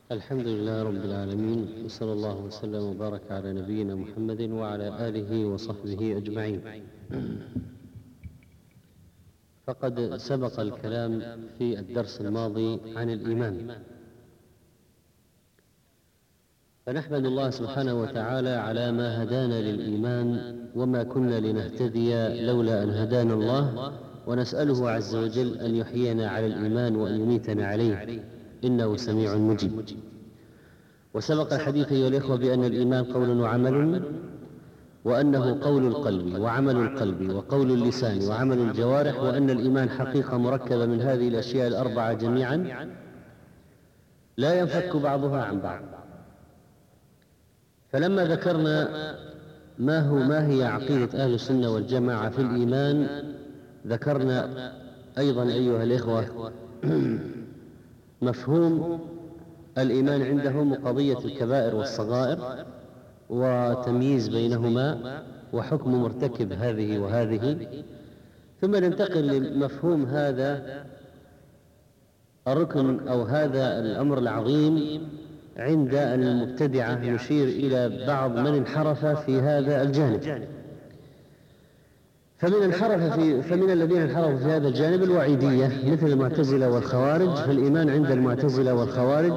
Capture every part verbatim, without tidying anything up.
الحمد لله رب العالمين، وصلى الله وسلم وبارك على نبينا محمد وعلى آله وصحبه أجمعين. فقد سبق الكلام في الدرس الماضي عن الإيمان، فنحمد الله سبحانه وتعالى على ما هدانا للإيمان، وما كنا لنهتدي لولا أن هدانا الله، ونسأله عز وجل أن يحيينا على الإيمان وأن يميتنا عليه، إنه سميع مجيب. وسبق الحديث أيها الإخوة بأن الإيمان قول وعمل، وأنه قول القلب وعمل القلب وقول اللسان وعمل الجوارح، وأن الإيمان حقيقة مركبة من هذه الأشياء الأربعة جميعا لا ينفك بعضها عن بعض. فلما ذكرنا ما هو ما هي عقيدة أهل السنة والجماعة في الإيمان، ذكرنا أيضا أيها الإخوة مفهوم الإيمان عندهم قضية الكبائر والصغائر وتمييز بينهما وحكم مرتكب هذه وهذه، ثم ننتقل لمفهوم هذا الركن أو هذا الأمر العظيم عند المبتدعة، نشير إلى بعض من انحرف في هذا الجانب. فمن انحرف في فمن الذين انحرفوا في هذا الجانب الوعيدية مثل المعتزلة والخوارج. فالإيمان عند المعتزلة والخوارج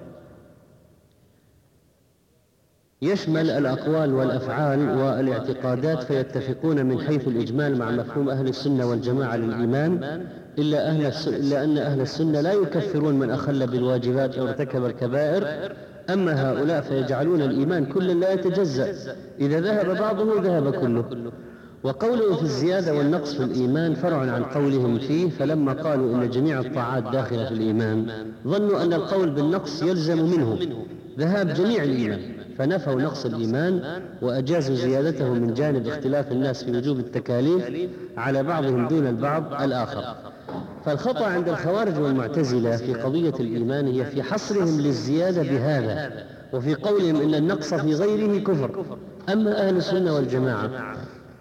يشمل الأقوال والأفعال والاعتقادات، فيتفقون من حيث الإجمال مع مفهوم أهل السنة والجماعة للإيمان، إلا, أهل إلا أن أهل السنة لا يكفرون من أخل بالواجبات أو ارتكب الكبائر. أما هؤلاء فيجعلون الإيمان كلا لا يتجزأ، إذا ذهب بعضه ذهب كله. وقوله في الزيادة والنقص في الإيمان فرع عن قولهم فيه، فلما قالوا إن جميع الطاعات داخلة في الإيمان ظنوا أن القول بالنقص يلزم منه ذهاب جميع الإيمان، فنفوا نقص الإيمان وأجازوا زيادته من جانب اختلاف الناس في وجوب التكاليف على بعضهم دون البعض الآخر. فالخطأ عند الخوارج والمعتزلة في قضية الإيمان هي في حصرهم للزيادة بهذا، وفي قولهم إن النقص في غيره كفر. أما أهل السنة والجماعة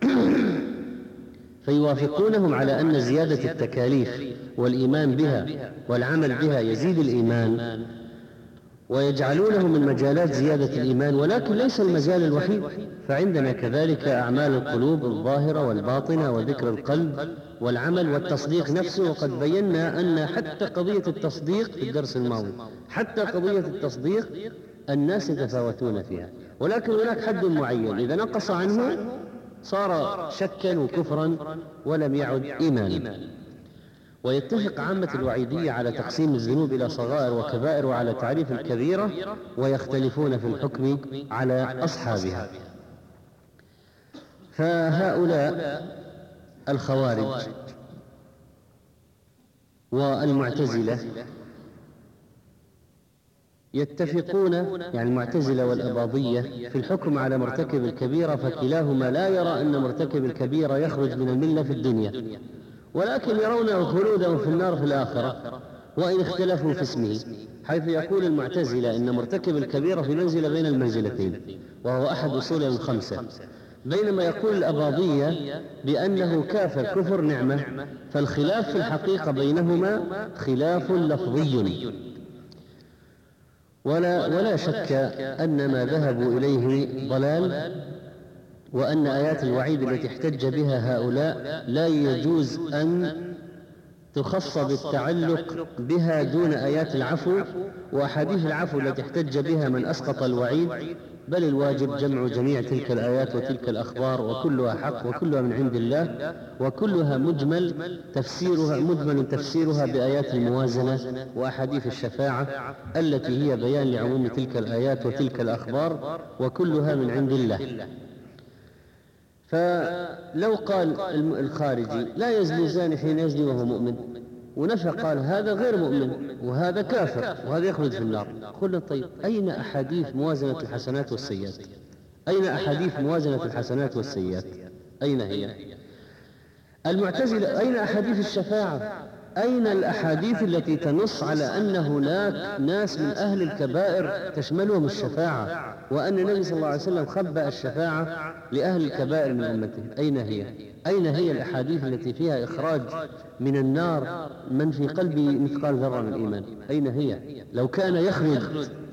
فيوافقونهم على أن زيادة التكاليف والإيمان بها والعمل بها يزيد الإيمان، ويجعلونه من مجالات زيادة الإيمان، ولكن ليس المجال الوحيد. فعندنا كذلك أعمال القلوب الظاهرة والباطنة وذكر القلب والعمل والتصديق نفسه. وقد بينا أن حتى قضية التصديق في الدرس الماضي، حتى قضية التصديق الناس يتفاوتون فيها، ولكن هناك حد معين إذا نقص عنه صار شكا وكفرا ولم يعد إيمانا. ويتفق عامة الوعيدية على تقسيم الذنوب إلى صغائر وكبائر وعلى تعريف الكبيرة، ويختلفون في الحكم على أصحابها. فهؤلاء الخوارج والمعتزلة يتفقون، يعني المعتزلة والأباضية، في الحكم على مرتكب الكبيرة، فكلاهما لا يرى أن مرتكب الكبيرة يخرج من الملة في الدنيا، ولكن يرونه خلودا في النار في الآخرة، وإن اختلفوا في اسمه، حيث يقول المعتزلة إن مرتكب الكبيرة في منزلة بين المنزلتين، وهو أحد أصول الخمسة، بينما يقول الأباضية بأنه كافر كفر نعمة. فالخلاف في الحقيقة بينهما خلاف لفظي، ولا, ولا شك أن ما ذهبوا إليه ضلال، وأن آيات الوعيد التي احتج بها هؤلاء لا يجوز أن تخص بالتعلق بها دون آيات العفو وأحاديث العفو التي احتج بها من أسقط الوعيد، بل الواجب جمع جميع تلك الآيات وتلك الأخبار، وكلها حق وكلها من عند الله، وكلها مجمل تفسيرها مجمل تفسيرها بآيات الموازنة وأحاديث الشفاعة التي هي بيان لعموم تلك الآيات وتلك الأخبار، وكلها من عند الله. فلو قال الخارجي لا يزني زاني حين يزني وهو مؤمن، ونفى قال هذا غير مؤمن وهذا كافر وهذا يخلد في النار، قلنا طيب أين أحاديث موازنة الحسنات والسيئات؟ أين أحاديث موازنة الحسنات والسيئات؟ أين هي؟ المعتزلة أين أحاديث الشفاعة؟ أين الأحاديث التي تنص على أن هناك ناس من أهل الكبائر تشملهم الشفاعة، وأن النبي صلى الله عليه وسلم خبأ الشفاعة لأهل الكبائر من أمته؟ أين هي؟ أين هي الأحاديث التي فيها إخراج من النار من في قلبه مثقال ذرة من الإيمان؟ أين هي؟ لو كان يخرج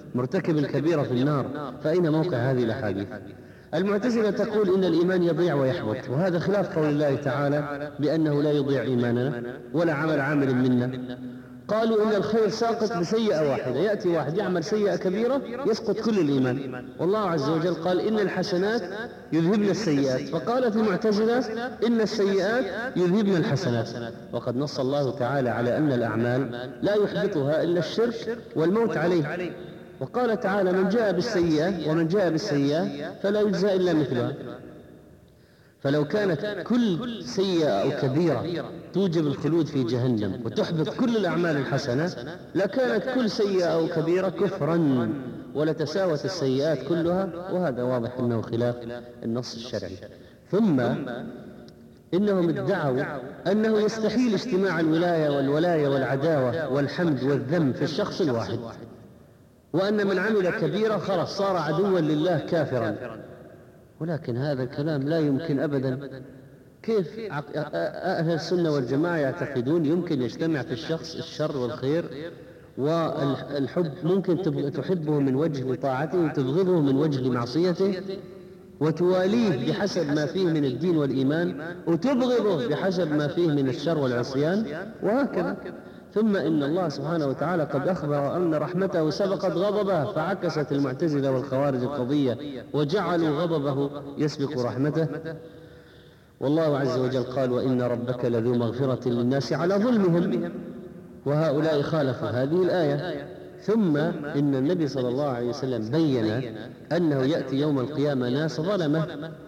مرتكب الكبيرة في النار، فأين موقع هذه الأحاديث؟ المعتزلة تقول إن الإيمان يضيع ويحبط، وهذا خلاف قول الله تعالى بأنه لا يضيع إيماننا ولا عمل عامل منا. قالوا إن الخير ساقط بسيئة واحدة، يأتي واحد يعمل سيئة كبيرة يسقط كل الإيمان، والله عز وجل قال إن الحسنات يذهبن السيئات، فقالت المعتزلة إن السيئات يذهبن الحسنات، وقد نص الله تعالى على أن الأعمال لا يحبطها إلا الشرك والموت عليه، وقال تعالى من جاء بالسيئة ومن جاء بالسيئة فلا يجزى إلا مثلها. فلو كانت كل سيئة أو كبيرة توجب الخلود في جهنم وتحبط كل الأعمال الحسنة لكانت كل سيئة أو كبيرة كفرا ولتساوت السيئات كلها، وهذا واضح أنه خلاف النص الشرعي. ثم إنهم ادعوا أنه يستحيل اجتماع الولاية والولاية والعداوة والحمد والذم في الشخص الواحد، وأن من عمل كبيرة خلاص صار عدوا لله كافرا، ولكن هذا الكلام لا يمكن أبدا. كيف أهل السنة والجماعة يعتقدون يمكن يجتمع في الشخص الشر والخير والحب، ممكن تحبه من وجه لطاعته وتبغضه من وجه لمعصيته، وتواليه بحسب ما فيه من الدين والإيمان وتبغضه بحسب ما فيه من الشر والعصيان، وهكذا. ثم إن الله سبحانه وتعالى قد أخبر أن رحمته سبقت غضبه، فعكست المعتزلة والخوارج القضية وجعلوا غضبه يسبق رحمته، والله عز وجل قال وإن ربك لذو مغفرة للناس على ظلمهم، وهؤلاء خالفوا هذه الآية. ثم إن النبي صلى الله عليه وسلم بين أنه يأتي يوم القيامة ناس ظلمة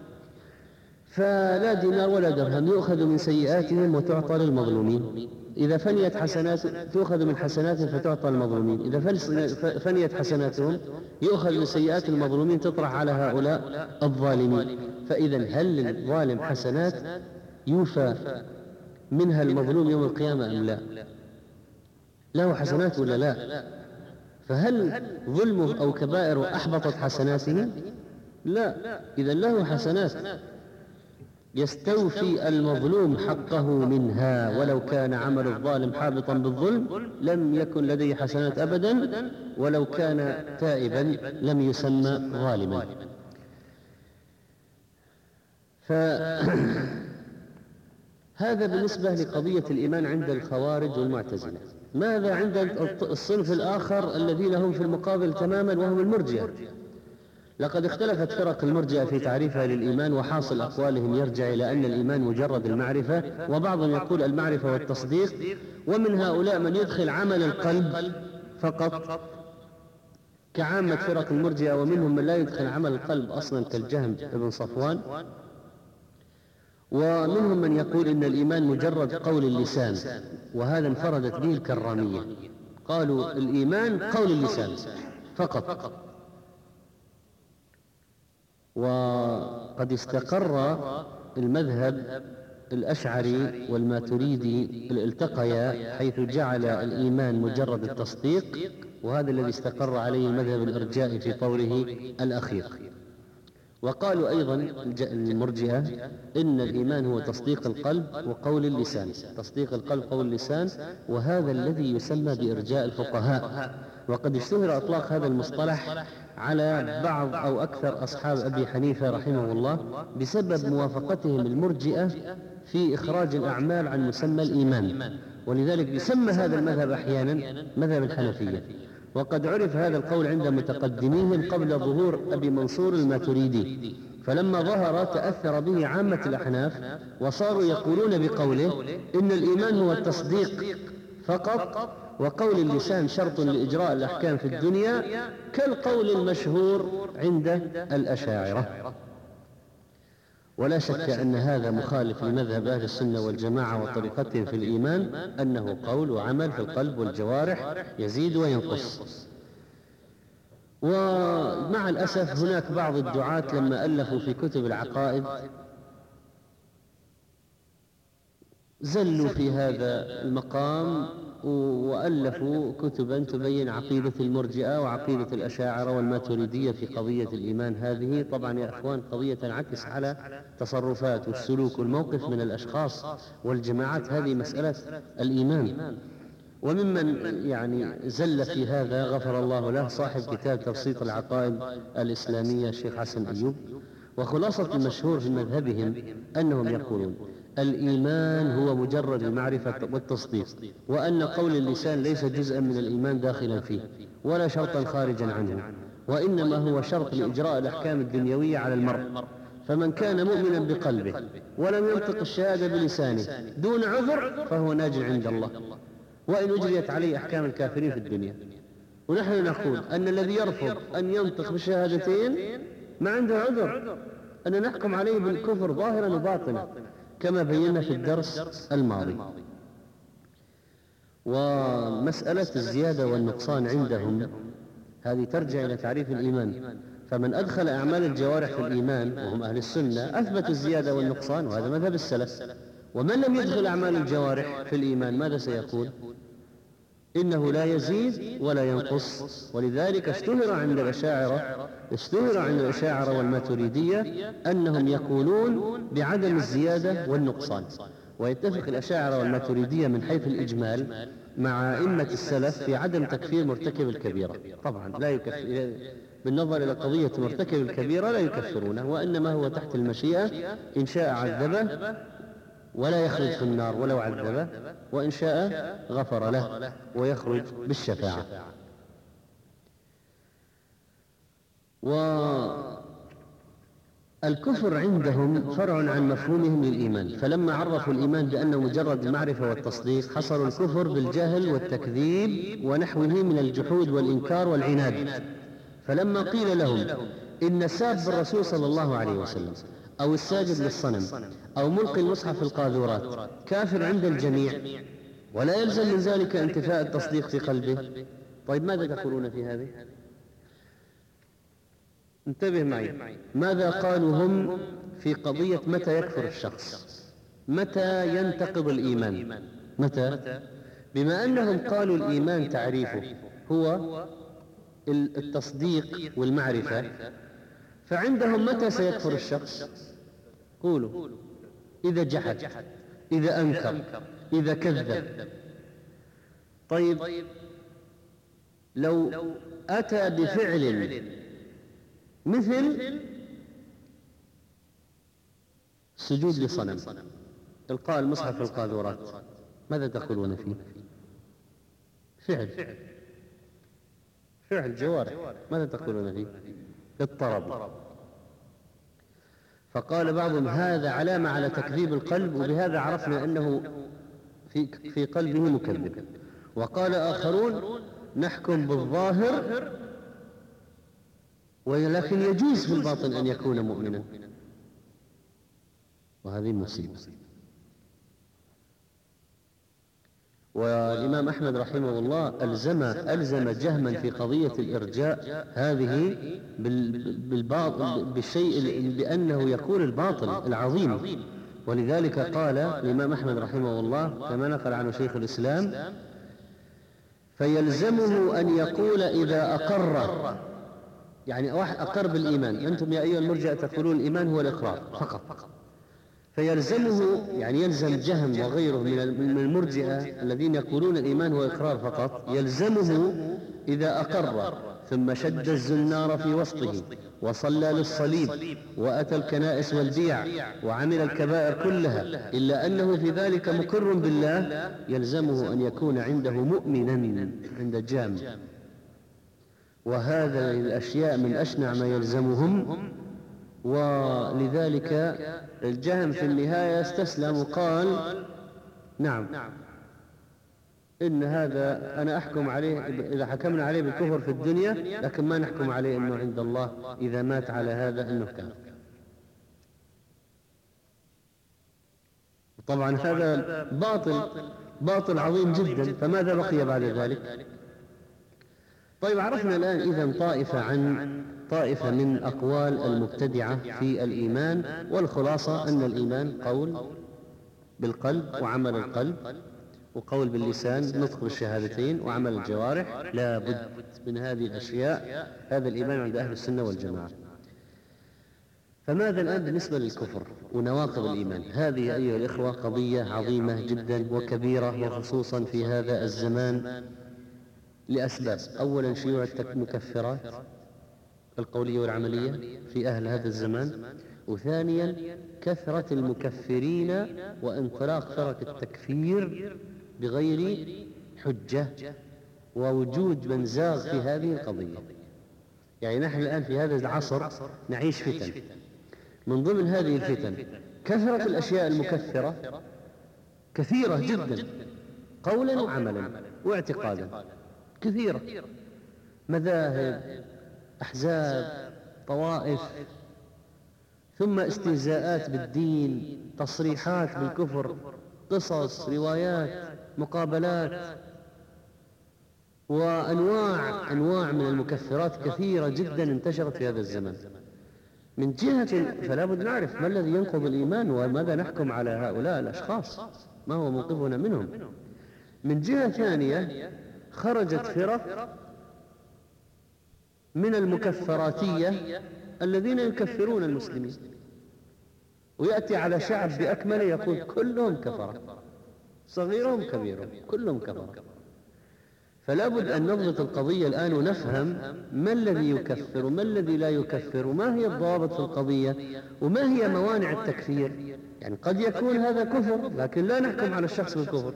فلا دينار ولا درهم يؤخذ من سيئاتهم وتعطى للمظلومين، إذا فنيت حسنات تؤخذ من حسناتهم فتعطى المظلومين، إذا فنيت حسناتهم يؤخذ من سيئات المظلومين تطرح على هؤلاء الظالمين. فإذا هل للظالم حسنات يوفى منها المظلوم يوم القيامة أم لا؟ له حسنات ولا لا؟ فهل ظلمه أو كبائره أحبطت حسناته؟ لا، إذا له حسنات يستوفي المظلوم حقه منها، ولو كان عمل الظالم حابطا بالظلم لم يكن لديه حسنات أبدا، ولو كان تائبا لم يسمى ظالما. فهذا بالنسبة لقضية الإيمان عند الخوارج والمعتزلة. ماذا عند الصنف الآخر الذين هم في المقابل تماما وهم المرجئة؟ لقد اختلفت فرق المرجئة في تعريفها للإيمان، وحاصل أقوالهم يرجع إلى أن الإيمان مجرد المعرفة، وبعضهم يقول المعرفة والتصديق، ومن هؤلاء من يدخل عمل القلب فقط كعامة فرق المرجئة، ومنهم من لا يدخل عمل القلب أصلا كالجهم بن صفوان، ومنهم من يقول إن الإيمان مجرد قول اللسان، وهذا انفردت به الكرامية، قالوا الإيمان قول اللسان فقط. وقد استقر المذهب الأشعري والماتريدي التقيا حيث جعل الإيمان مجرد التصديق، وهذا الذي استقر عليه المذهب الإرجائي في قوله الأخير. وقالوا أيضا المرجئة إن الإيمان هو تصديق القلب وقول اللسان، تصديق القلب قول اللسان، وهذا الذي يسمى بإرجاء الفقهاء. وقد اشتهر إطلاق هذا المصطلح على بعض أو أكثر أصحاب أبي حنيفة رحمه الله بسبب موافقتهم المرجئة في إخراج الأعمال عن مسمى الإيمان، ولذلك يسمى هذا المذهب أحيانا مذهب الحنفية. وقد عرف هذا القول عند متقدميهم قبل ظهور أبي منصور الماتريدي، فلما ظهر تأثر به عامة الأحناف وصاروا يقولون بقوله إن الإيمان هو التصديق فقط، وقول اللسان شرط لإجراء الأحكام في الدنيا، كالقول المشهور عند الأشاعرة. ولا شك أن هذا مخالف لمذهب أهل السنة والجماعة وطريقتهم في الإيمان، أنه قول وعمل في القلب والجوارح يزيد وينقص. ومع الأسف هناك بعض الدعاة لما ألفوا في كتب العقائد زلوا في هذا المقام وألفوا كتبا تبين عقيدة المرجئة وعقيدة الأشاعرة والماتريدية في قضية الإيمان. هذه طبعا يا أخوان قضية تنعكس على تصرفات والسلوك والموقف من الأشخاص والجماعات، هذه مسألة الإيمان. وممن يعني زل في هذا غفر الله له صاحب كتاب تبسيط العقائد الإسلامية الشيخ حسن أيوب. وخلاصة المشهور في مذهبهم أنهم يقولون الإيمان هو مجرد المعرفة والتصديق، وأن قول اللسان ليس جزءا من الإيمان داخلا فيه ولا شرطا خارجا عنه، وإنما هو شرط لإجراء الأحكام الدنيوية على المرء. فمن كان مؤمنا بقلبه ولم ينطق الشهادة بلسانه دون عذر فهو ناج عند الله، وإن أجريت عليه أحكام الكافرين في الدنيا. ونحن نقول أن الذي يرفض أن ينطق بالشهادتين ما عنده عذر، أن نحكم عليه بالكفر ظاهرا وباطنا كما بينا في الدرس الماضي. ومسألة الزيادة والنقصان عندهم هذه ترجع إلى تعريف الإيمان. فمن أدخل أعمال الجوارح في الإيمان وهم أهل السنة أثبتوا الزيادة والنقصان، وهذا مذهب السلف. ومن لم يدخل أعمال الجوارح في الإيمان ماذا سيقول؟ إنه لا يزيد ولا ينقص. ولذلك اشتهر عند الأشاعرة اشتهر عند الأشاعرة والماتريدية أنهم يقولون بعدم الزيادة والنقصان. ويتفق الأشاعرة والماتريدية من حيث الإجمال مع أئمة السلف في عدم تكفير مرتكب الكبيرة. طبعا لا يكفر بالنظر إلى قضية مرتكب الكبيرة لا يكفرونه، وإنما هو تحت المشيئة، إن شاء عذبه ولا يخرج في النار ولو عذبه، وإن شاء غفر له ويخرج بالشفاعة. والكفر عندهم فرع عن مفهومهم للإيمان، فلما عرفوا الإيمان بأنه مجرد المعرفة والتصديق حصروا الكفر بالجهل والتكذيب ونحوه من الجحود والإنكار والعناد. فلما قيل لهم إن ساب الرسول صلى الله عليه وسلم أو الساجد للصنم أو ملقي المصحف في القاذورات كافر عند الجميع ولا يلزم من ذلك انتفاء التصديق في قلبه، طيب ماذا تقولون في هذه؟ انتبه معي، ماذا قالوا هم في قضية متى يكفر الشخص، متى ينتقض الإيمان؟ متى؟ بما أنهم قالوا الإيمان تعريفه هو التصديق والمعرفة، فعندهم متى سيكفر الشخص؟ قولوا إذا جحد، إذا أنكر، إذا كذب. طيب لو أتى بفعل مثل سجود لصنم، إلقاء المصحف في القاذورات، ماذا تقولون فيه؟ فعل فعل جوارح، ماذا تقولون فيه؟ الطرب. فقال بعضهم هذا علامة على تكذيب القلب، وبهذا عرفنا أنه في, في قلبه مكذب. وقال آخرون نحكم بالظاهر ولكن يجوز في الباطن أن يكون مؤمنا، وهذه مصيبة. والإمام أحمد رحمه الله ألزم ألزم جهما في قضية الإرجاء هذه بالباطل، بالشيء بأنه يكون الباطل العظيم. ولذلك قال الإمام أحمد رحمه الله كما نقل عنه شيخ الإسلام فيلزمه أن يقول إذا أقر، يعني واحد أقر بالإيمان، أنتم يا أيها المرجئة تقولون الإيمان هو الإقرار فقط، فيلزمه يعني يلزم جهم وغيره من المرجئة الذين يقولون الإيمان هو إقرار فقط، يلزمه إذا أقر ثم شد الزنار في وسطه وصلى للصليب وأتى الكنائس والبيع وعمل الكبائر كلها إلا أنه في ذلك مقر بالله، يلزمه أن يكون عنده مؤمنا عند جام. وهذا الأشياء من أشنع ما يلزمهم. ولذلك الجهم في النهاية استسلم وقال نعم إن هذا أنا أحكم عليه إذا حكمنا عليه بالكفر في الدنيا، لكن ما نحكم عليه أنه عند الله إذا مات على هذا أنه كافر. طبعا هذا باطل باطل عظيم جدا، فماذا بقي بعد ذلك؟ طيب عرفنا الآن إذن طائفة عن طائفة من أقوال المبتدعة في الإيمان، والخلاصة أن الإيمان قول بالقلب وعمل القلب، وقول باللسان نطق بالشهادتين وعمل الجوارح، لا بد من هذه الأشياء. هذا الإيمان عند أهل السنة والجماعة. فماذا الآن بالنسبة للكفر ونواقض الإيمان؟ هذه أيها الإخوة قضية عظيمة جدا وكبيرة، وخصوصا في هذا الزمان لأسباب. أولا شيوع المكفرات القولية والعملية في أهل هذا الزمان، وثانيا كثرة المكفرين وانطلاق فرق التكفير بغير حجة، ووجود من زاغ في هذه القضية. يعني نحن الآن في هذا العصر نعيش فتن، من ضمن هذه الفتن كثرة الأشياء المكفرة كثيرة جدا قولا وعملا واعتقادا، كثيرة، مذاهب، أحزاب، طوائف، ثم استهزاءات بالدين، تصريحات بالكفر، قصص، روايات، مقابلات، وأنواع أنواع من المكفرات كثيرة جدا انتشرت في هذا الزمان. من جهة فلا بد نعرف ما الذي ينقض الإيمان وماذا نحكم على هؤلاء الأشخاص، ما هو موقفنا منهم. من جهة ثانية خرجت فرق من المكفراتية الذين يكفرون المسلمين، ويأتي على شعب بأكمله يقول كلهم كفرة، صغيرهم كبيرهم كلهم كفرة. فلا بد أن نضبط القضية الآن ونفهم ما الذي يكفر وما الذي لا يكفر، وما هي الضوابط في القضية، وما هي موانع التكفير. يعني قد يكون هذا كفر لكن لا نحكم على الشخص بالكفر.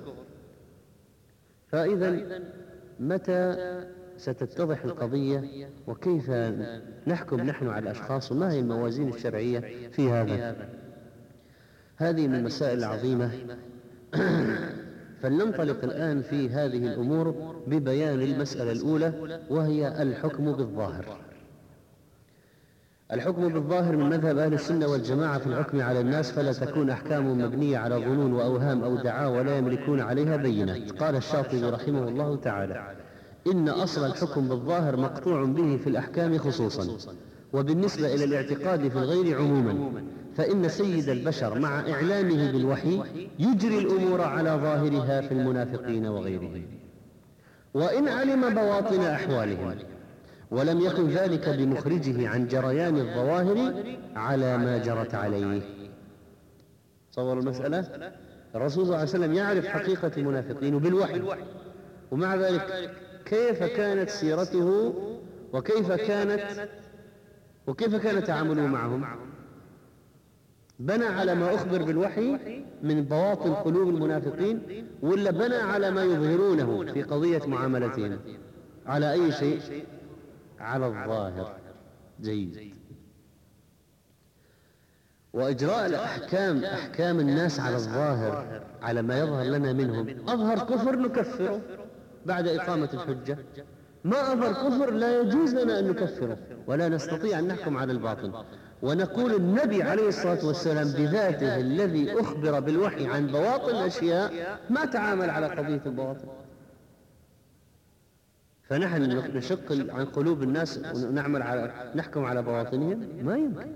فإذا متى ستتضح القضية وكيف نحكم نحن على الأشخاص وما هي الموازين الشرعية في هذا؟ هذه من المسائل العظيمة. فلننطلق الآن في هذه الأمور ببيان المسألة الأولى، وهي الحكم بالظاهر. الحكم بالظاهر من مذهب أهل السنة والجماعة في الحكم على الناس، فلا تكون أحكام مبنية على ظنون وأوهام أو دعاوى ولا يملكون عليها بينات. قال الشاطبي رحمه الله تعالى: إن أصل الحكم بالظاهر مقطوع به في الأحكام خصوصا، وبالنسبة إلى الاعتقاد في الغير عموما، فإن سيد البشر مع إعلامه بالوحي يجري الأمور على ظاهرها في المنافقين وغيرهم، وإن علم بواطن أحوالهم، ولم يكن ذلك بمخرجه عن جريان الظواهر على ما جرت عليه. تصور المسألة، الرسول صلى الله عليه وسلم يعرف حقيقة المنافقين بالوحي، ومع ذلك كيف كانت سيرته وكيف كانت وكيف كان تعامله معهم؟ بنى على ما أخبر بالوحي من بواطن قلوب المنافقين، ولا بنى على ما يظهرونه في قضية معاملتهم؟ على أي شيء؟ على الظاهر. جيد. وإجراء الأحكام أحكام الناس على الظاهر على ما يظهر لنا منهم. أظهر كفر نكفره بعد إقامة الحجة، ما أظهر كفر لا يجوز لنا أن نكفره ولا نستطيع أن نحكم على الباطن. ونقول النبي عليه الصلاة والسلام بذاته الذي أخبر بالوحي عن بواطن الأشياء ما تعامل على قضية البواطن. فنحن نشق عن قلوب الناس ونعمل على نحكم على بواطنهم؟ ما يمكن.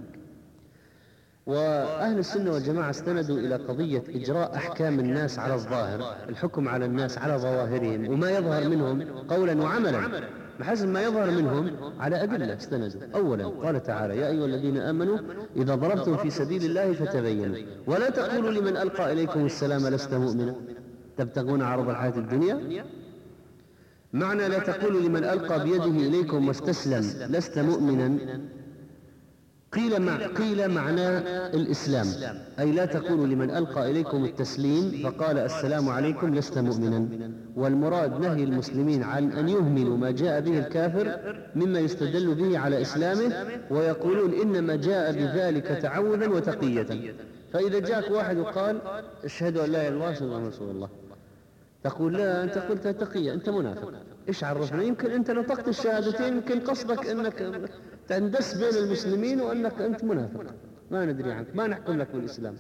وأهل السنة والجماعة استندوا إلى قضية إجراء أحكام الناس على الظاهر، الحكم على الناس على ظواهرهم وما يظهر منهم قولا وعملا بحسب ما يظهر منهم على أدلة استندوا. أولا قال تعالى: يا أيها الذين آمنوا إذا ضربتم في سبيل الله فتبينوا ولا تقولوا لمن ألقى إليكم السلام لست مؤمنا تبتغون عرض الحياة الدنيا. معنى لا تقولوا لمن ألقى بيده إليكم واستسلم لست مؤمنا، قيل, مع قيل معنى الإسلام، أي لا تقولوا لمن ألقى إليكم التسليم فقال السلام عليكم لست مؤمنا. والمراد نهي المسلمين عن أن يهملوا ما جاء به الكافر مما يستدل به على إسلامه، ويقولون إنما جاء بذلك تعوذا وتقية. فإذا جاءك واحد وقال اشهد أن لا إله إلا الله وأشهد أن رسول الله، تقول لا، أنت قلت تقية، أنت منافق. إيش عرفنا؟ يمكن أنت نطقت الشهادتين، يمكن قصدك أنك تندس بين المسلمين وأنك أنت منافق، ما ندري عنك، ما نحكم لك بالإسلام.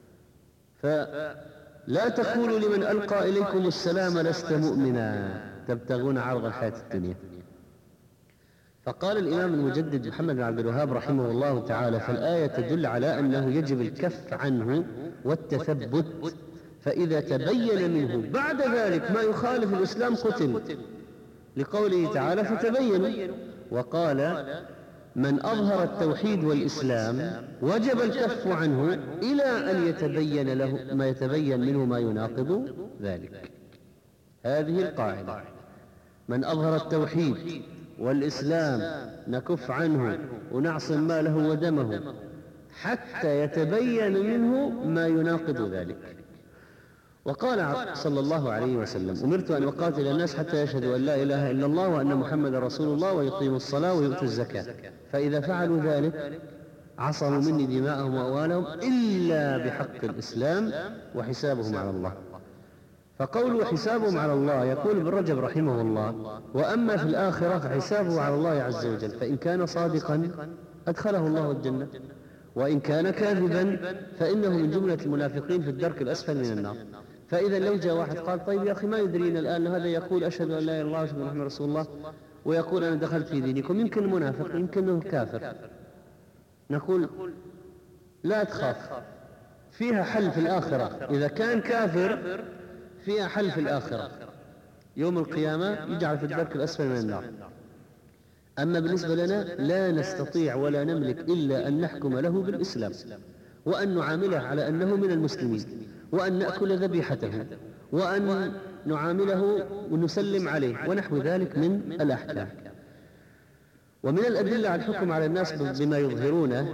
فلا تقولوا لمن ألقى إليكم السلام لست مؤمنا تبتغون عرض الحياة الدنيا. فقال الإمام المجدد محمد بن عبد الوهاب رحمه الله تعالى: فالآية تدل على أنه يجب الكف عنه والتثبت، فإذا تبين منه بعد ذلك ما يخالف الإسلام قتل، لقوله تعالى: فتبينوا. وقال: من أظهر التوحيد والإسلام وجب الكف عنه إلى أن يتبين له ما يتبين منه ما يناقض ذلك. هذه القاعدة: من أظهر التوحيد والإسلام نكف عنه ونعصم ماله ودمه حتى يتبين منه ما يناقض ذلك. وقال صلى الله عليه وسلم: أمرت أن أقاتل الناس حتى يشهدوا أن لا إله إلا الله وأن محمدا رسول الله ويقيموا الصلاة ويؤتوا الزكاة، فإذا فعلوا ذلك عصموا مني دماءهم وأموالهم إلا بحق الإسلام وحسابهم على الله. فقوله حسابهم على الله يقول ابن رجب رحمه الله: وأما في الآخرة فحسابه على الله عز وجل، فإن كان صادقا أدخله الله الجنة، وإن كان كاذبا فإنه من جملة المنافقين في الدرك الأسفل من النار. فإذا لو جاء واحد قال: طيب يا أخي ما يدرينا الآن هذا يقول أشهد أن لا إله إلا الله وأشهد أن محمدا رسول الله ويقول أنا دخلت في دينكم، يمكن منافق يمكن كافر، نقول لا تخاف، فيها حل في الآخرة. إذا كان كافر فيها حل في الآخرة، يوم القيامة يجعل في الدرك الأسفل من النار. أما بالنسبة لنا لا نستطيع ولا نملك إلا أن نحكم له بالإسلام، وأن نعامله على أنه من المسلمين، وأن نأكل ذبيحته، وأن نعامله ونسلم عليه ونحو ذلك من الأحكام. ومن الأدلة على الحكم على الناس بما يظهرونه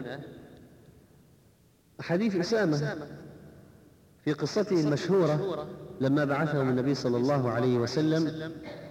حديث أسامة في قصته المشهورة لما بعثهم النبي صلى الله عليه وسلم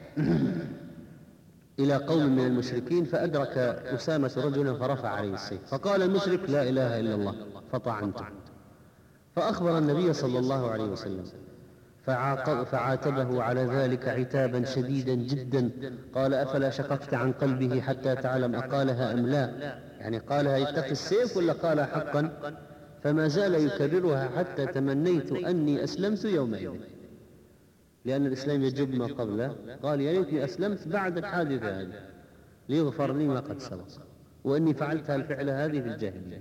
إلى قوم من المشركين، فأدرك أسامة رجلا فرفع عليه السيف، فقال المشرك: لا إله إلا الله، فطعنته. فأخبر النبي صلى الله عليه وسلم فعاتبه على ذلك عتابا شديدا جدا، قال: أفلا شققت عن قلبه حتى تعلم أقالها أم لا؟ يعني قالها يتقي السيف ولا قالها حقا؟ فما زال يكررها حتى تمنيت أني أسلمت يومئذ، لأن الإسلام يجب ما قبله. قال: يا ليتني أسلمت بعد الحادثة هذه ليغفر لي ما قد سبق، وإني فعلت الفعلة هذه في الجاهلية.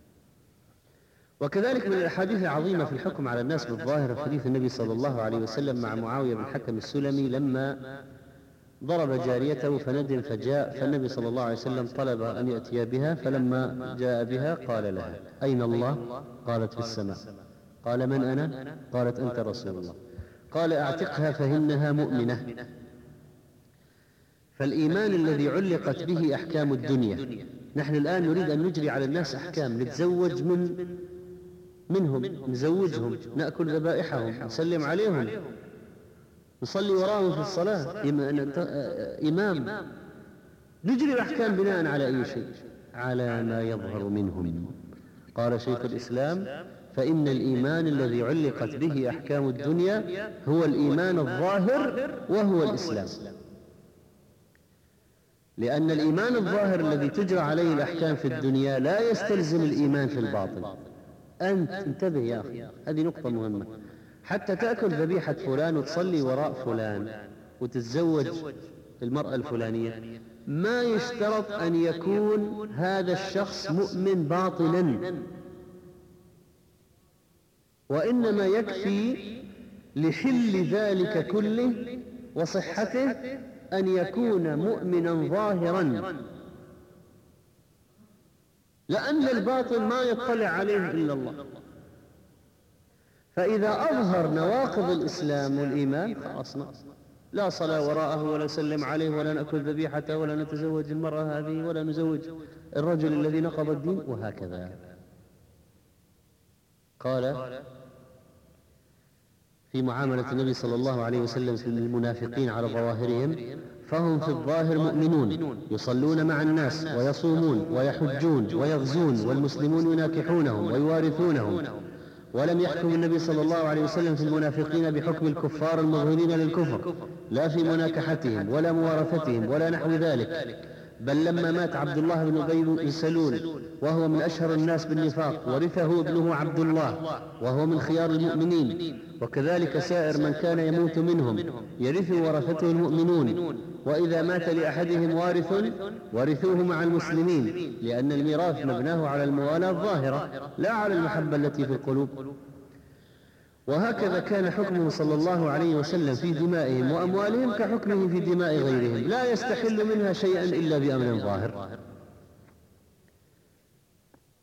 وكذلك من الأحاديث العظيمة في الحكم على الناس بالظاهر حديث النبي صلى الله عليه وسلم مع معاوية بن الحكم السلمي لما ضرب جاريته فندم فجاء، فالنبي صلى الله عليه وسلم طلب أن يأتي بها، فلما جاء بها قال لها: أين الله؟ قالت: في السماء. قال: من أنا؟ قالت: أنت رسول الله. قال: أعتقها فإنها مؤمنة. فالإيمان الذي علقت به أحكام الدنيا، نحن الآن نريد أن نجري على الناس أحكام، نتزوج من منهم، نزوجهم، نأكل ذبائحهم، نسلم عليهم، نصلي وراهم في الصلاة إمام، نجري الأحكام بناء على أي شيء؟ على ما يظهر منهم. قال شيخ الإسلام: فإن الإيمان الذي علقت به أحكام الدنيا هو الإيمان الظاهر وهو الإسلام، لأن الإيمان الظاهر الذي تجرى عليه الأحكام في الدنيا لا يستلزم الإيمان في الباطن. أنت انتبه يا أخي، هذه نقطة مهمة. حتى تأكل ذبيحة فلان وتصلي وراء فلان وتتزوج المرأة الفلانية، ما يشترط أن يكون هذا الشخص مؤمن باطنا، وإنما يكفي لحل ذلك كله وصحته أن يكون مؤمنا ظاهرا، لأن الباطن ما يطلع عليه إلا الله. فإذا أظهر نواقض الإسلام والإيمان خلاصنا، لا صلاة وراءه ولا سلم عليه ولا نأكل ذبيحته ولا نتزوج المرأة هذه ولا نزوج الرجل الذي نقض الدين، وهكذا. قال في معاملة النبي صلى الله عليه وسلم في المنافقين على ظواهرهم: فهم في الظاهر مؤمنون يصلون مع الناس ويصومون ويحجون ويغزون، والمسلمون يناكحونهم ويوارثونهم، ولم يحكم النبي صلى الله عليه وسلم في المنافقين بحكم الكفار المظهرين للكفر، لا في مناكحتهم ولا موارثتهم ولا نحو ذلك، بل لما مات عبد الله بن أبي بن سلول وهو من أشهر الناس بالنفاق ورثه ابنه عبد الله وهو من خيار المؤمنين، وكذلك سائر من كان يموت منهم يرث ورثته المؤمنون، وإذا مات لأحدهم وارث ورثوه مع المسلمين، لأن الميراث مبناه على الموالاة الظاهرة لا على المحبة التي في القلوب. وهكذا كان حكمه صلى الله عليه وسلم في دمائهم وأموالهم كحكمه في دماء غيرهم، لا يستحل منها شيئا إلا بأمر ظاهر.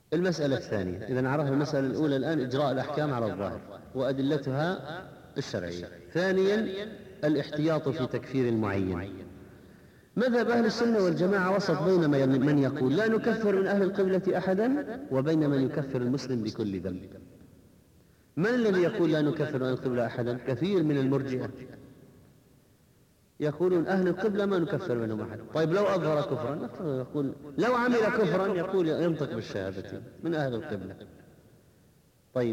المسألة الثانية، إذا عرفنا المسألة الأولى الآن إجراء الأحكام على الظاهر وأدلتها الشرعية. ثانيا الاحتياط في تكفير المعين. مذهب أهل السنة والجماعة وسط بين من يقول لا نكفر من أهل القبلة أحدا وبين من يكفر المسلم بكل ذنب. من الذي يقول لا نكفر من أهل القبلة أحدا؟ كثير من المرجئة يقولون أهل القبلة ما نكفر منهم أحد. طيب لو أظهر كفرا يقول، لو عمل كفرا يقول ينطق بالشهادة من أهل القبلة. طيب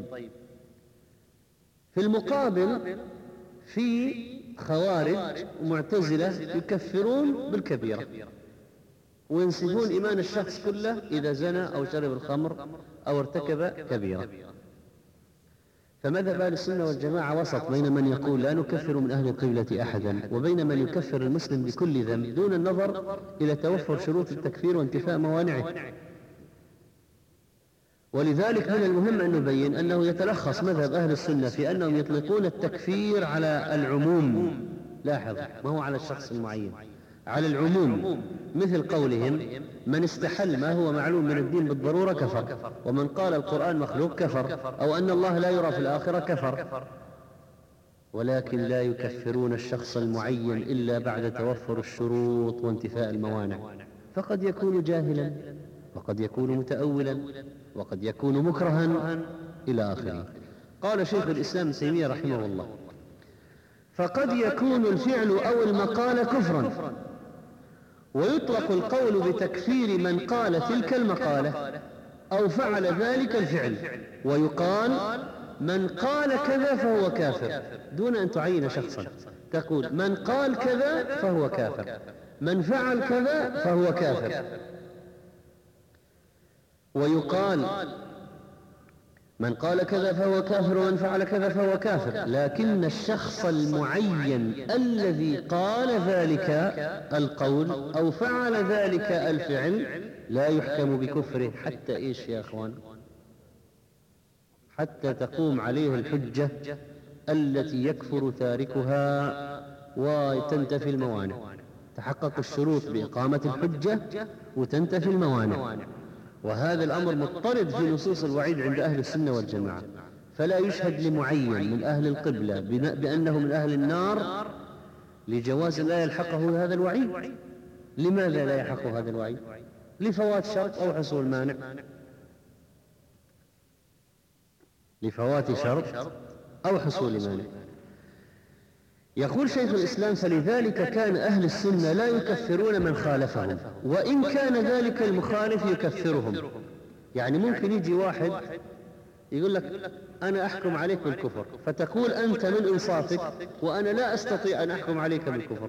في المقابل في خوارج ومعتزلة يكفرون بالكبيرة وينسبون إيمان الشخص كله إذا زنى أو شرب الخمر أو ارتكب كبيرة. فمذهب أهل السنة والجماعة وسط بين من يقول لا نكفر من أهل القبلة أحدا وبين من يكفر المسلم بكل ذنب دون النظر إلى توفر شروط التكفير وانتفاء موانعه. ولذلك من المهم أن نبين أنه يتلخص مذهب أهل السنة في أنهم يطلقون التكفير على العموم. لاحظ، ما هو على الشخص المعين، على العموم، مثل قولهم من استحل ما هو معلوم من الدين بالضرورة كفر، ومن قال القرآن مخلوق كفر، أو أن الله لا يرى في الآخرة كفر. ولكن لا يكفرون الشخص المعين إلا بعد توفر الشروط وانتفاء الموانع، فقد يكون جاهلا وقد يكون متأولا وقد يكون مكرها إلى آخره. قال شيخ الإسلام ابن تيمية رحمه الله فقد يكون الفعل أو المقال كفرا، ويطلق القول بتكفير من قال تلك المقالة أو فعل ذلك الفعل، ويقال من قال كذا فهو كافر دون أن تعين شخصا. تقول من قال كذا فهو كافر، من فعل كذا فهو كافر. ويقال من قال كذا فهو كافر ومن فعل كذا فهو كافر، لكن الشخص المعين الذي قال ذلك القول أو فعل ذلك الفعل لا يحكم بكفره حتى إيش يا أخوان؟ حتى تقوم عليه الحجة التي يكفر تاركها وتنتفي الموانع. تحقق الشروط بإقامة الحجة وتنتفي الموانع، وهذا الأمر مضطرد في نصوص الوعيد عند أهل السنة والجماعة. فلا يشهد لمعين من أهل القبلة بأنه من أهل النار لجواز لا يلحقه هذا الوعيد. لماذا لا يلحقه هذا الوعيد؟ لفوات شرط أو حصول مانع. لفوات شرط أو حصول مانع. يقول شيخ الإسلام فلذلك كان أهل السنة لا يكفرون من خالفهم، وإن كان ذلك المخالف يكفرهم. يعني ممكن يجي واحد يقول لك أنا أحكم عليك بالكفر، فتقول أنت من إنصافك وأنا لا أستطيع أن أحكم عليك بالكفر.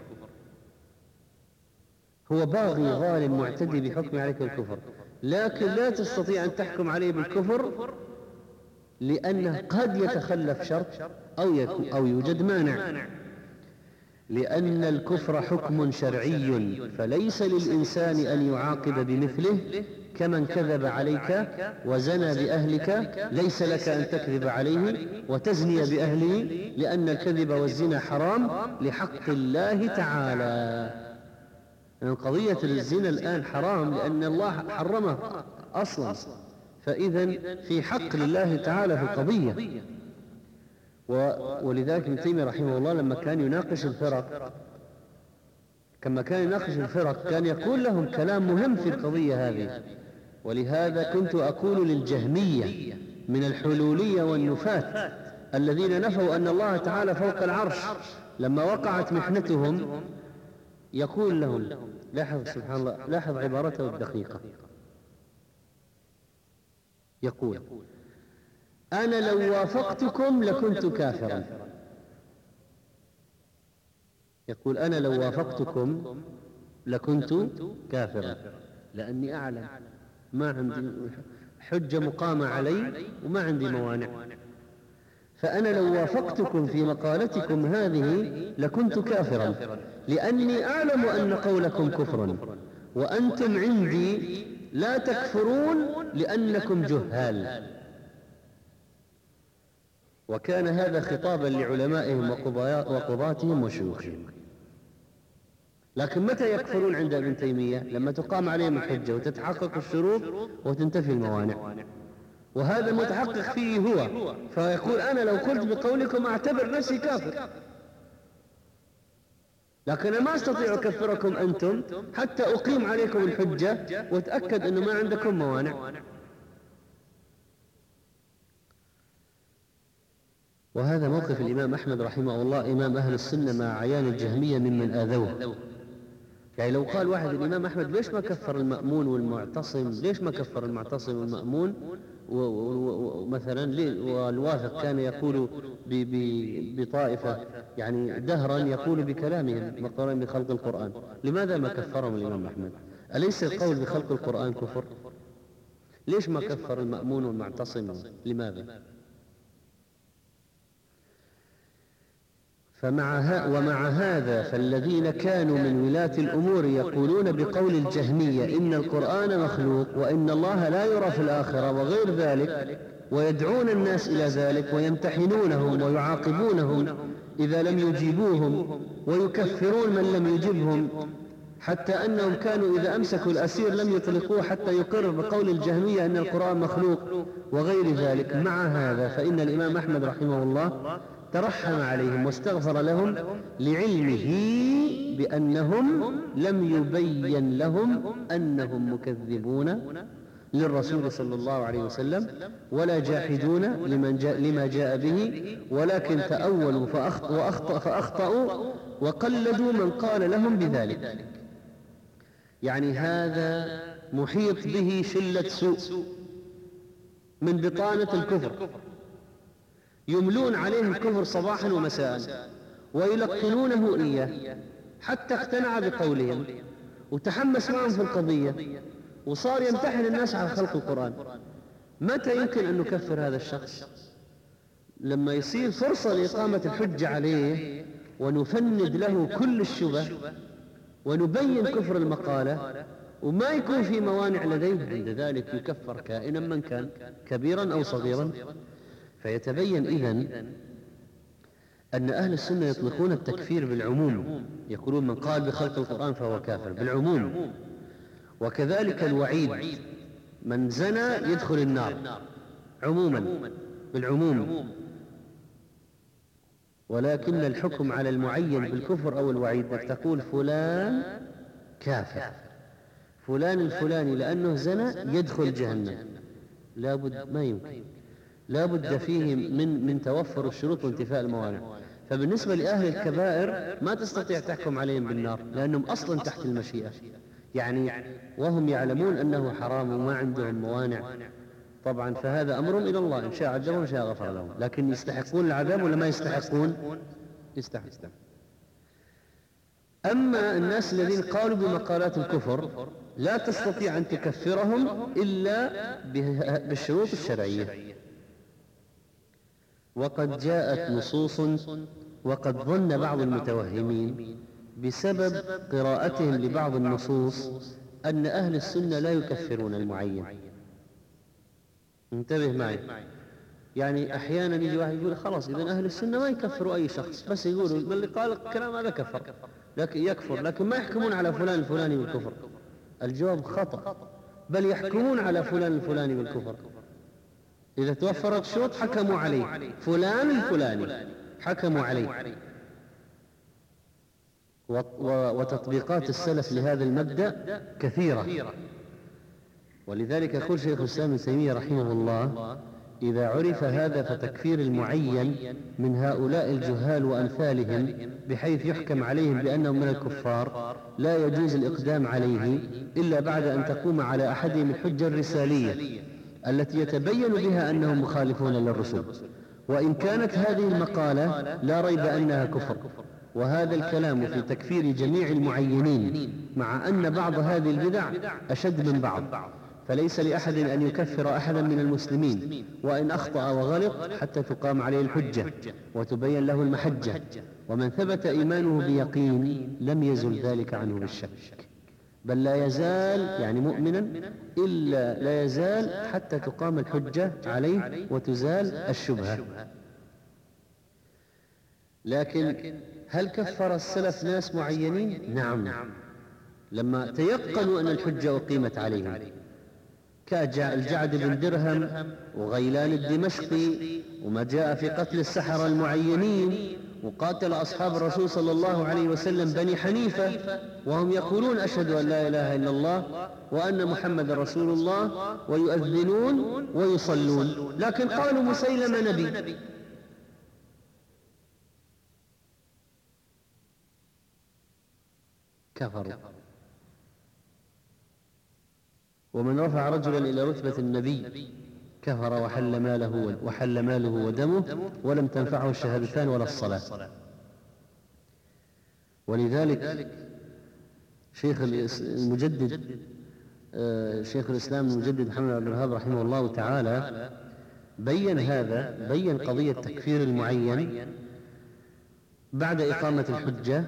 هو باغي ظالم معتدي بحكم عليك بالكفر، لكن لا تستطيع أن تحكم عليه بالكفر لأنه قد يتخلف شرط أو, أو يوجد مانع. لأن الكفر حكم شرعي، فليس للإنسان أن يعاقب بمثله. كمن كذب عليك وزنى بأهلك ليس لك أن تكذب عليه وتزني بأهله، لأن الكذب والزنا حرام لحق الله تعالى. يعني قضية الزنا الآن حرام لأن الله حرمه أصلا، فإذا في حق لله تعالى في القضية. ولذلك ابن تيمية رحمه الله لما كان يناقش الفرق كما كان يناقش الفرق كان يقول لهم كلام مهم في القضية هذه. ولهذا كنت أقول للجهمية من الحلولية والنفاة الذين نفوا أن الله تعالى فوق العرش لما وقعت محنتهم، يقول لهم لاحظ سبحان الله، لاحظ عبارته الدقيقة، يقول أنا لو وافقتكم لكنت كافرا. يقول أنا لو وافقتكم لكنت كافرا لأني أعلم ما عندي حجة مقامة علي وما عندي موانع، فأنا لو وافقتكم في مقالتكم هذه لكنت كافرا لأني أعلم أن قولكم كفر، وأنتم عندي لا تكفرون لأنكم جهال. وكان هذا خطابا لعلمائهم وقضاتهم وشيوخهم. لكن متى يكفرون عند ابن تيمية؟ لما تقام عليهم الحجة وتتحقق الشروط وتنتفي الموانع، وهذا المتحقق فيه هو، فيقول أنا لو قلت بقولكم أعتبر نفسي كافر، لكن أنا ما أستطيع أكفركم أنتم حتى أقيم عليكم الحجة وأتأكد أنه ما عندكم موانع. وهذا موقف الإمام أحمد رحمه الله إمام أهل السنة مع عيان الجهمية ممن آذوه. يعني لو قال واحد الإمام أحمد ليش ما كفر المأمون والمعتصم، ليش ما كفر المعتصم والمأمون ومثلا والواثق كان يقول بطائفة يعني دهرا يقول بكلامهم مقارن بخلق القرآن، لماذا ما كفرهم الإمام أحمد؟ أليس القول بخلق القرآن كفر؟ ليش ما كفر المأمون والمعتصم؟ لماذا؟ فمع ها ومع هذا فالذين كانوا من ولاة الأمور يقولون بقول الجهمية إن القرآن مخلوق وإن الله لا يرى في الآخرة وغير ذلك، ويدعون الناس إلى ذلك ويمتحنونهم ويعاقبونهم إذا لم يجيبوهم، ويكفرون من لم يجبهم، حتى أنهم كانوا إذا أمسكوا الأسير لم يطلقوه حتى يقر بقول الجهمية أن القرآن مخلوق وغير ذلك. مع هذا فإن الإمام أحمد رحمه الله ترحم عليهم واستغفر لهم لعلمه بأنهم لم يبين لهم أنهم مكذبون للرسول صلى الله عليه وسلم ولا جاحدون لمن جاء لما جاء به، ولكن تأولوا فأخطأوا, فأخطأوا وقلدوا من قال لهم بذلك. يعني هذا محيط به شلة سوء من بطانة الكفر، يملون عليه الكفر صباحا ومساء ويلقنونه إياه حتى اقتنع بقولهم وتحمس معهم في القضية وصار يمتحن الناس على خلق القرآن. متى يمكن أن نكفر هذا الشخص؟ لما يصير فرصة لإقامة الحجة عليه ونفند له كل الشبه ونبين كفر المقالة وما يكون في موانع لديه، عند ذلك يكفر كائنا من كان كبيرا أو صغيرا. فيتبين إذن أن أهل السنة يطلقون التكفير بالعموم، يقولون من قال بخلق القرآن فهو كافر بالعموم، وكذلك الوعيد من زنى يدخل النار عموما بالعموم، ولكن الحكم على المعين بالكفر أو الوعيد أنك تقول فلان كافر، فلان الفلاني لأنه زنى يدخل جهنم، لابد ما يمكن، لابد فيه من من توفر الشروط وانتفاء الموانع. فبالنسبة لأهل الكبائر ما تستطيع تحكم عليهم بالنار لأنهم أصلا تحت المشيئة، يعني وهم يعلمون أنه حرام وما عندهم موانع طبعا، فهذا أمر إلى الله، إن شاء عذبهم وإن شاء غفر لهم. لكن يستحقون العذاب ولا ما يستحقون؟ يستحقون. أما الناس الذين قالوا بمقالات الكفر لا تستطيع أن تكفرهم إلا بالشروط الشرعية. وقد جاءت نصوص وقد ظن بعض المتوهمين بسبب قراءتهم لبعض النصوص أن أهل السنة لا يكفرون المعين. انتبه معي، يعني أحيانا يجي واحد يقول خلاص إذن أهل السنة ما يكفروا أي شخص، بس يقولوا من اللي قال الكلام هذا كفر لكن يكفر، لكن ما يحكمون على فلان الفلاني بالكفر. الجواب خطأ، بل يحكمون على فلان الفلاني بالكفر. إذا توفرت شروط حكموا عليه، فلان الفلاني حكموا عليه. وتطبيقات السلف لهذا المبدأ كثيرة، ولذلك يقول شيخ الإسلام ابن تيمية رحمه الله إذا عرف هذا فتكفير المعين من هؤلاء الجهال وأمثالهم بحيث يحكم عليهم بأنهم من الكفار لا يجوز الإقدام عليه إلا بعد أن تقوم على أحدهم الحجة الرسالية التي يتبين بها أنهم مخالفون للرسل، وإن كانت هذه المقالة لا ريب أنها كفر. وهذا الكلام في تكفير جميع المعينين، مع أن بعض هذه البدع أشد من بعض، فليس لأحد أن يكفر أحدا من المسلمين وإن أخطأ وغلط حتى تقام عليه الحجة وتبين له المحجة. ومن ثبت إيمانه بيقين لم يزل ذلك عنه بالشك، بل لا يزال يعني مؤمنا إلا لا يزال حتى تقام الحجة عليه وتزال الشبهة. لكن هل كفر السلف ناس معينين؟ نعم، لما تيقنوا أن الحجة أقيمت عليهم، كالجعد بن درهم وغيلان الدمشقي، وما جاء في قتل السحرة المعينين، وقاتل أصحاب الرسول صلى الله عليه وسلم بني حنيفة وهم يقولون أشهد أن لا إله إلا الله وأن محمد رسول الله، ويؤذنون ويصلون، لكن قالوا مسيلمة نبي. كفروا. ومن رفع رجلا إلى رتبة النبي كفر وحل ماله وحل ماله ودمه ولم تنفعه الشهادتان ولا الصلاة. ولذلك شيخ المجدد شيخ الإسلام المجدد محمد بن عبد الوهاب رحمه الله تعالى بين هذا، بين قضية تكفير المعين بعد إقامة الحجة،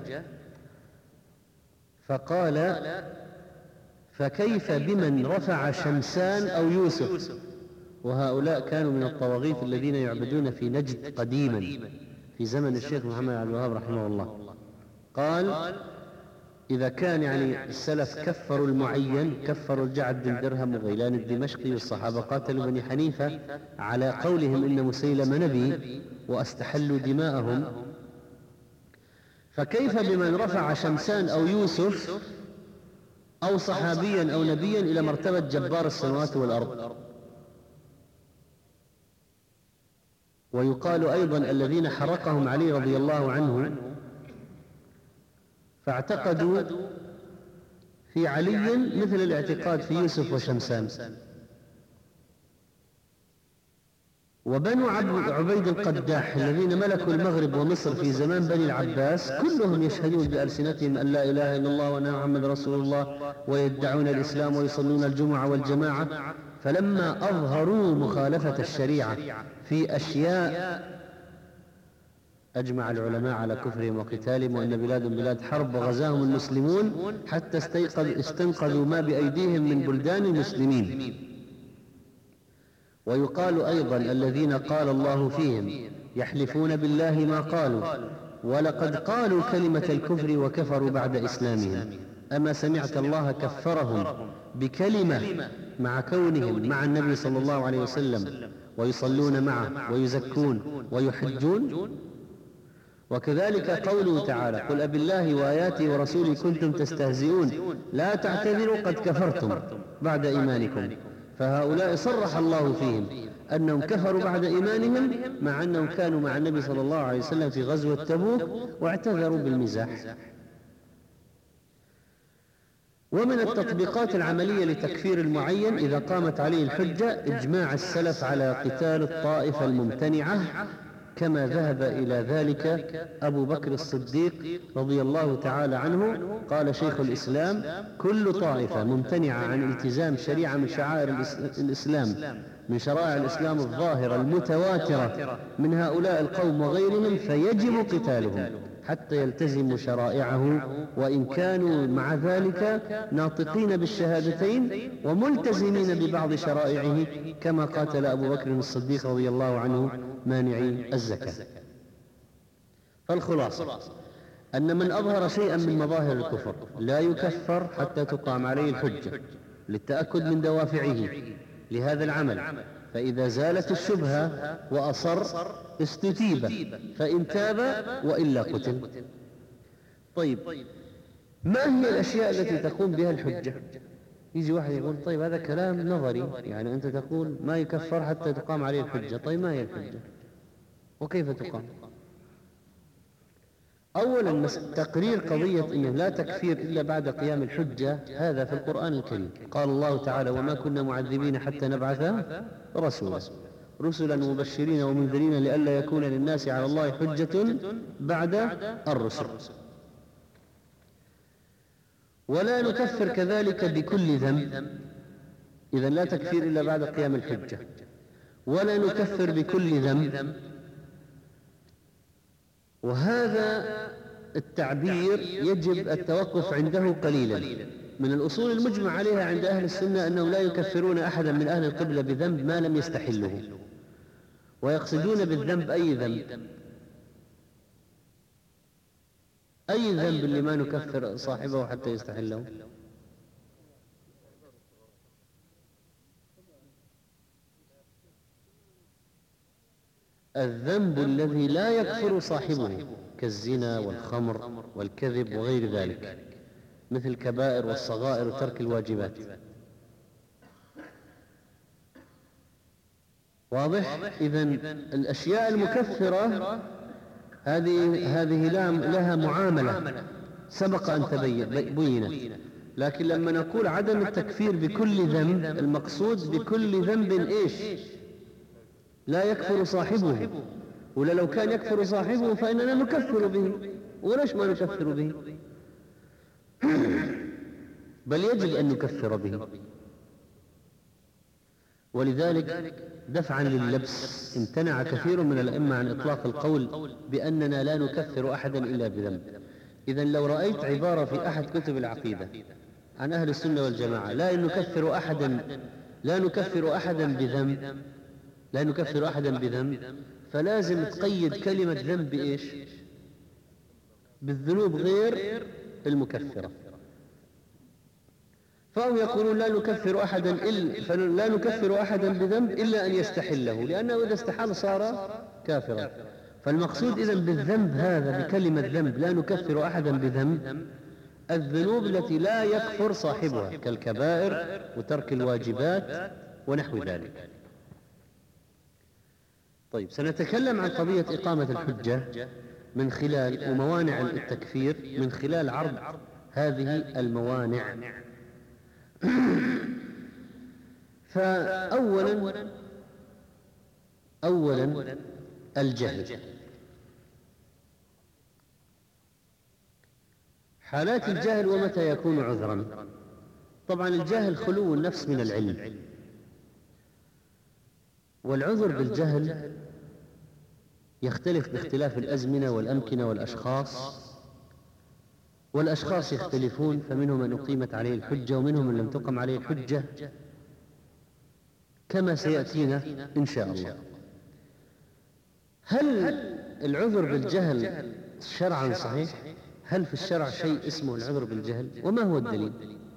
فقال: فكيف بمن رفع شمسان أو يوسف؟ وهؤلاء كانوا من الطواغيت الذين يعبدون في نجد قديما في زمن الشيخ محمد بن عبد الوهاب رحمه الله. قال: إذا كان يعني السلف كفروا المعين، كفروا الجعد بن درهم وغيلان الدمشقي والصحابة قاتلوا بني حنيفة على قولهم إن مسيلمة نبي واستحلوا دماءهم، فكيف بمن رفع شمسان أو يوسف أو صحابيا أو نبيا إلى مرتبة جبار السماوات والأرض؟ ويقال أيضا الذين حرقهم علي رضي الله عنه فاعتقدوا في علي مثل الاعتقاد في يوسف وشمسان. وبنو عبيد القداح الذين ملكوا المغرب ومصر في زمان بني العباس كلهم يشهدون بألسنتهم أن لا إله إلا الله وأن محمد رسول الله، ويدعون الإسلام ويصلون الجمعة والجماعة، فلما أظهروا مخالفة الشريعة في أشياء أجمع العلماء على كفرهم وقتالهم، وأن بلاد بلاد حرب وغزاهم المسلمون حتى استنقذوا ما بأيديهم من بلدان المسلمين. ويقال أيضا الذين قال الله فيهم يحلفون بالله ما قالوا ولقد قالوا كلمة الكفر وكفروا بعد إسلامهم، أما سمعت الله كفرهم بكلمة مع كونهم مع النبي صلى الله عليه وسلم ويصلون معه ويزكون ويحجون. وكذلك قوله تعالى: قل أبالله وآياته ورسوله كنتم تستهزئون لا تعتذروا قد كفرتم بعد إيمانكم. فهؤلاء صرح الله فيهم أنهم كفروا بعد إيمانهم مع أنهم كانوا مع النبي صلى الله عليه وسلم في غزوة تبوك واعتذروا بالمزاح. ومن التطبيقات العملية لتكفير المعين إذا قامت عليه الحجة إجماع السلف على قتال الطائفة الممتنعة، كما ذهب إلى ذلك أبو بكر الصديق رضي الله تعالى عنه. قال شيخ الإسلام: كل طائفة ممتنعة عن التزام شريعة من شعائر الإسلام من شرائع الإسلام الظاهرة المتواترة من هؤلاء القوم وغيرهم فيجب قتالهم حتى يلتزموا شرائعه، وإن كانوا مع ذلك ناطقين بالشهادتين وملتزمين ببعض شرائعه، كما قاتل أبو بكر الصديق رضي الله عنه مانعي الزكاة. فالخلاصة أن من أظهر شيئا من مظاهر الكفر لا يكفر حتى تقام عليه الحجة للتأكد من دوافعه لهذا العمل، فإذا زالت الشبهة وأصر استتيب، فإن تاب وإلا قتل. طيب، ما هي الأشياء التي تقوم بها الحجة؟ يجي واحد يقول: طيب هذا كلام نظري، يعني أنت تقول ما يكفر حتى تقام عليه الحجة. طيب ما هي الحجة وكيف تقام؟ أولا تقرير قضية أنه لا تكفير إلا بعد قيام الحجة، هذا في القرآن الكريم. قال الله تعالى: وما كنا معذبين حتى نبعث رسولا رسلا مبشرين ومنذرين لئلا يكون للناس على الله حجة بعد الرسل. ولا نكفر كذلك بكل ذنب، إذن لا تكفير إلا بعد قيام الحجة. ولا نكفر بكل ذنب، وهذا التعبير يجب التوقف عنده قليلا. من الأصول المجمع عليها عند أهل السنة أنهم لا يكفرون أحدا من أهل القبلة بذنب ما لم يستحله، ويقصدون بالذنب أي ذنب. أي ذنب اللي ما نكفر صاحبه حتى يستحله؟ الذنب الذي لا يكفر صاحبه كالزنا والخمر والكذب وغير ذلك، مثل الكبائر والصغائر وترك الواجبات. واضح؟ إذن الأشياء المكفرة هذه هذه لها معاملة سبق أن بينت، لكن لما نقول عدم التكفير بكل ذنب، المقصود بكل ذنب إيش؟ لا يكفر صاحبه، ولا لو كان يكفر صاحبه فإننا نكفر به. وليش ما نكفر به؟ بل يجب أن نكفر به. ولذلك دفعا لللبس امتنع كثير من الأئمة عن إطلاق القول بأننا لا نكفر أحدا إلا بذنب. إذن لو رأيت عبارة في أحد كتب العقيدة عن أهل السنة والجماعة لا نكفر أحدا لا نكفر أحدا بذنب لا نكفر أحدا بذنب فلازم تقيد كلمة ذنب بإيش؟ بالذنوب غير المكفرة. فهم يقولون لا نكفر أحدا إلا لا نكفر أحدا بذنب إلا أن يستحله، لأنه إذا استحل صار كافرا. فالمقصود إذن بالذنب هذا بكلمة ذنب لا نكفر أحدا بذنب الذنوب التي لا يكفر صاحبها كالكبائر وترك الواجبات ونحو ذلك. طيب، سنتكلم عن قضية إقامة الحجة من خلال وموانع التكفير من خلال عرض هذه الموانع. فأولا أولا الجهل. حالات الجهل ومتى يكون عذرا؟ طبعا الجهل خلو النفس من العلم، والعذر بالجهل يختلف باختلاف الأزمنة والأمكنة والأشخاص، والأشخاص يختلفون، فمنهم من أقيمت عليه الحجة ومنهم من لم تقم عليه الحجة كما سيأتينا إن شاء الله. هل العذر بالجهل شرعا صحيح؟ هل في الشرع شيء اسمه العذر بالجهل؟ وما هو الدليل؟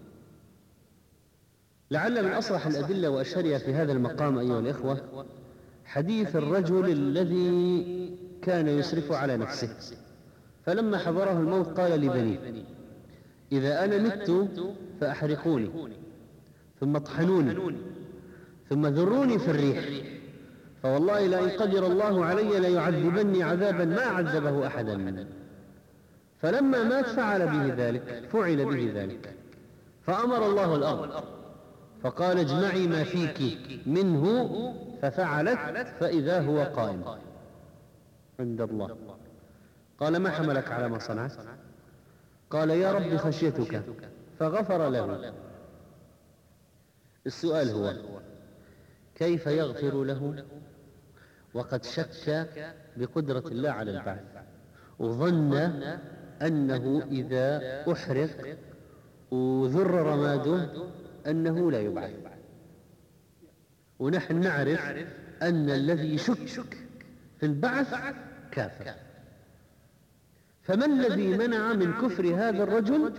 لعل من أصرح الأدلة وأشهرها في هذا المقام أيها الإخوة حديث الرجل الذي كان يسرف على نفسه، فلما حضره الموت قال لبنيه: إذا أنا مت فأحرقوني ثم اطحنوني ثم ذروني في الريح، فوالله لئن قدر الله علي ليعذبني عذابا ما عذبه أحدا. فلما مات فعل به ذلك فعل به ذلك فأمر الله الأرض فقال: اجمعي ما فيك منه، ففعلت فإذا هو قائم عند الله. قال: ما حملك على ما صنعت؟ قال: يا رب خشيتك، فغفر له. السؤال هو: كيف يغفر له وقد شك بقدرة الله على البعث، وظن أنه إذا أحرق وذر رماده أنه لا يبعث؟ ونحن نعرف أن الذي يشك في البعث كافر. فما الذي منع من كفر هذا الرجل،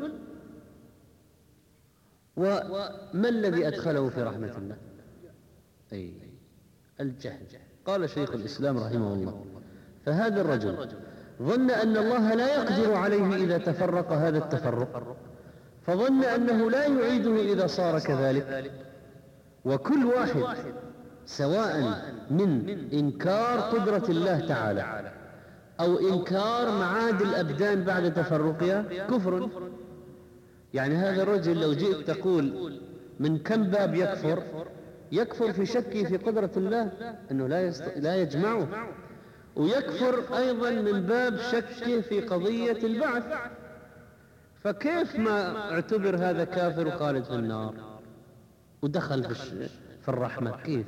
وما الذي أدخله في رحمة الله؟ أي الجهل. قال شيخ الإسلام رحمه الله: فهذا الرجل ظن أن الله لا يقدر عليه إذا تفرق هذا التفرق، فظن أنه لا يعيده إذا صار كذلك. وكل واحد سواء من إنكار قدرة الله تعالى أو إنكار معاد الأبدان بعد تفرقها كفر. يعني هذا الرجل لو جئت تقول من كم باب يكفر، يكفر في شكه في قدرة الله أنه لا, يست... لا يجمعه، ويكفر أيضا من باب شكه في قضية البعث. فكيف ما اعتبر هذا كافر وخالد في النار ودخل في, في الرحمة؟ كيف؟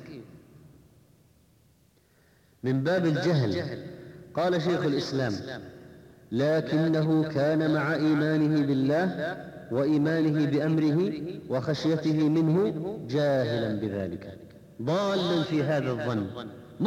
من باب الجهل. قال شيخ الإسلام: لكنه كان مع إيمانه بالله وإيمانه بأمره وخشيته منه جاهلا بذلك، ضالا في هذا الظن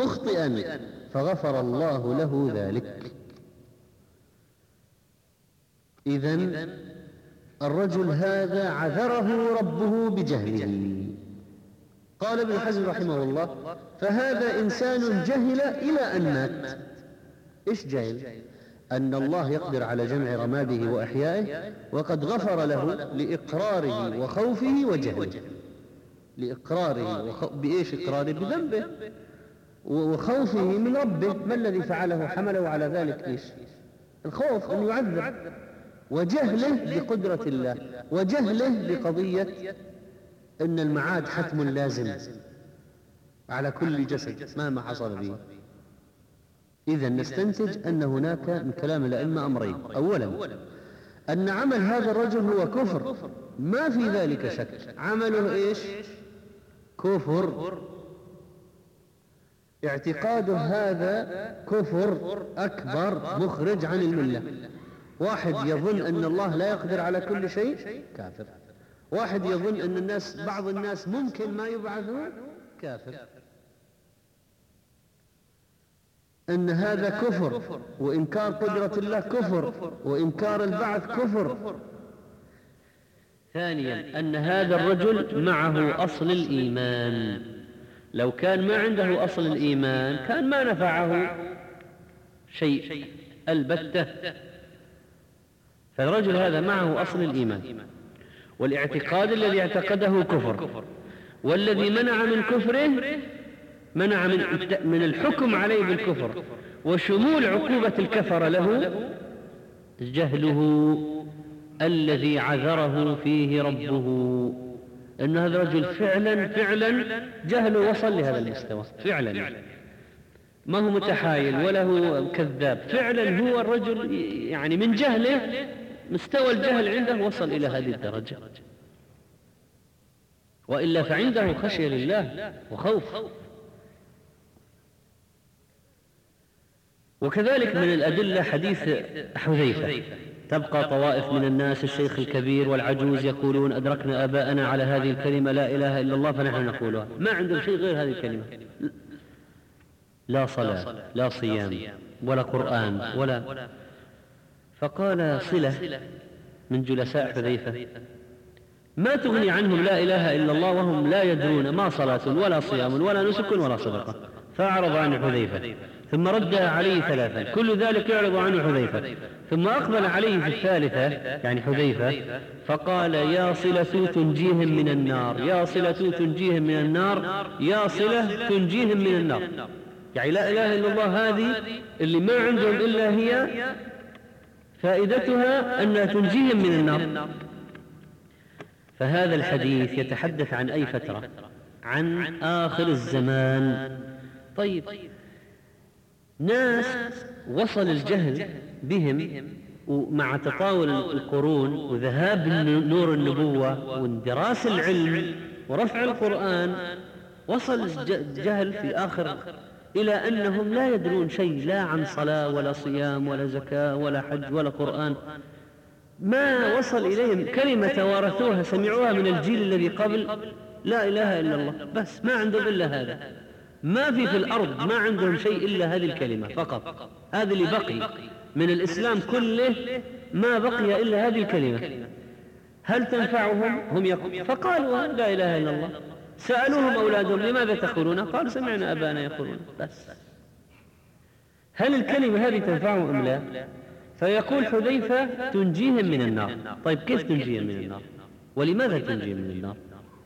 مخطئا، فغفر الله له ذلك. إذن الرجل هذا عذره ربه بجهله. قال ابن حزم رحمه الله: فهذا إنسان جهل إلى أن مات. إيش جهل؟ أن الله يقدر على جمع رماده وإحيائه، وقد غفر له لإقراره وخوفه وجهله. لإقراره وخو... بإيش إقراره؟ بذنبه وخوفه من ربه. ما الذي فعله حمله على ذلك؟ إيش؟ الخوف أن يعذب، وجهله بقدرة الله، وجهله بقضية أن المعاد حتم لازم على كل جسد مهما حصل به. إذن نستنتج أن هناك من كلام الأئمة أمرين: أولا أن عمل هذا الرجل هو كفر، ما في ذلك شك. عمله إيش؟ كفر. اعتقاده هذا كفر أكبر مخرج عن الملة. واحد يظن أن الله لا يقدر على كل شيء، كافر. واحد يظن أن الناس بعض الناس ممكن ما يبعثون، كافر. أن هذا كفر، وإنكار قدرة الله كفر، وإنكار البعث كفر. ثانيا أن هذا الرجل معه أصل الإيمان. لو كان ما عنده أصل الإيمان كان ما نفعه شيء البتة. فالرجل هذا معه أصل الإيمان، والاعتقاد الذي اعتقده كفر، والذي منع من كفره منع من من الحكم عليه بالكفر وشمول عقوبة الكفر له جهله الذي عذره فيه ربه. أن هذا الرجل فعلا فعلا جهله وصل لهذا المستوى فعلا، ما هو متحايل ولا هو كذاب، فعلا هو الرجل يعني من جهله مستوى الجهل عنده وصل إلى هذه الدرجة. وإلا فعنده خشية لله وخوف. وكذلك من الأدلة حديث حذيفة: تبقى طوائف من الناس الشيخ الكبير والعجوز يقولون أدركنا آباءنا على هذه الكلمة لا إله إلا الله فنحن نقولها. ما عندهم شيء غير هذه الكلمة، لا صلاة لا صيام ولا قرآن ولا. فقال صلة من جلساء حذيفة: ما تغني عنهم لا إله إلا الله وهم لا يدرون ما صلاة ولا صيام ولا نسك ولا صدقة. فأعرض عنه حذيفة، ثم رد عليه ثلاثا، كل ذلك يعرض عنه حذيفة، ثم أقبل عليه في الثالثة يعني حذيفة فقال: يا صلة تنجيهم من النار، يا صلة تنجيهم من النار، يا صلة تنجيهم من النار. يعني لا إله إلا الله هذه اللي ما عندهم إلا هي فائدتها أنها تنجيهم من النار. فهذا الحديث يتحدث عن أي فترة؟ عن آخر الزمان. طيب، ناس وصل الجهل بهم ومع تطاول القرون وذهاب نور النبوة واندراس العلم ورفع القرآن، وصل الجهل في آخر إلى أنهم لا يدرون شيء، لا عن صلاة ولا صيام ولا زكاة ولا حج ولا قرآن. ما وصل إليهم كلمة توارثوها سمعوها من الجيل الذي قبل: لا إله إلا الله، بس ما عندهم إلا هذا. ما في في الأرض ما عندهم شيء إلا هذه الكلمة فقط. هذا اللي بقي من الإسلام كله، ما بقي إلا هذه الكلمة. هل تنفعهم؟ هم يقول فقالوا لا إله إلا الله. سألوهم أولادهم: لماذا تقولون؟ قالوا: سمعنا أبانا يقولون. بس هل الكلمة هذه تنفعهم أم لا؟ فيقول حذيفة: تنجيهم من النار. طيب، كيف تنجيهم من النار؟ ولماذا تنجيهم من النار؟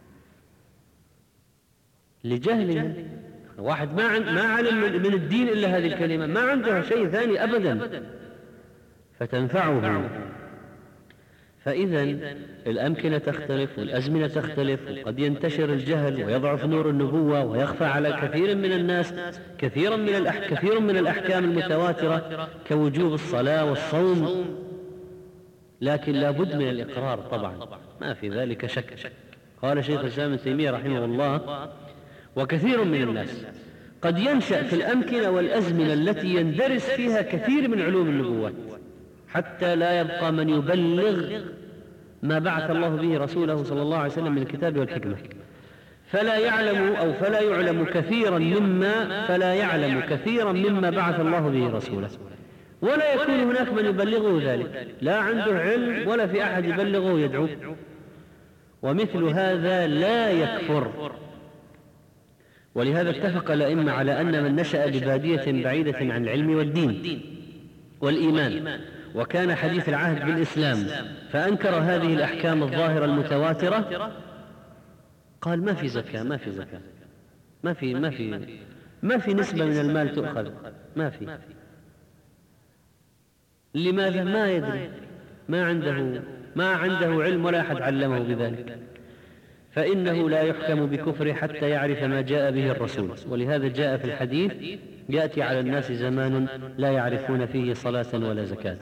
لجهلهم. واحد ما عن ما علم من الدين إلا هذه الكلمة، ما عنده شيء ثاني أبدا، فتنفعه. فإذا الأمكنة تختلف والأزمنة تختلف، وقد ينتشر الجهل ويضعف نور النبوة ويخفى على كثير من الناس كثيرا من الأح... كثير من الأحكام المتواترة كوجوب الصلاة والصوم. لكن لا بد من الإقرار طبعا، ما في ذلك شك. قال شيخ الإسلام ابن تيمية رحمه الله: وكثير من الناس قد ينشأ في الأمكنة والأزمنة التي يندرس فيها كثير من علوم النبوات حتى لا يبقى من يبلغ ما بعث الله به رسوله صلى الله عليه وسلم من الكتاب والحكمة، فلا يعلم أو فلا يعلم كثيرا مما فلا يعلم كثيرا مما بعث الله به رسوله، ولا يكون هناك من يبلغه ذلك، لا عنده علم ولا في أحد يبلغه يدعو، ومثل هذا لا يكفر. ولهذا اتفق الأئمة على أن من نشأ ببادية بعيدة عن العلم والدين والإيمان وكان حديث العهد بالإسلام فأنكر هذه الأحكام الظاهرة المتواترة، قال ما في زكاة، ما في زكاة، ما في ما في ما في نسبة من المال تؤخذ، ما في. لماذا؟ ما يدري، ما عنده ما عنده علم ولا أحد علمه بذلك، فإنه لا يحكم بكفره حتى يعرف ما جاء به الرسول. ولهذا جاء في الحديث: يأتي على الناس زمان لا يعرفون فيه صلاة ولا زكاة.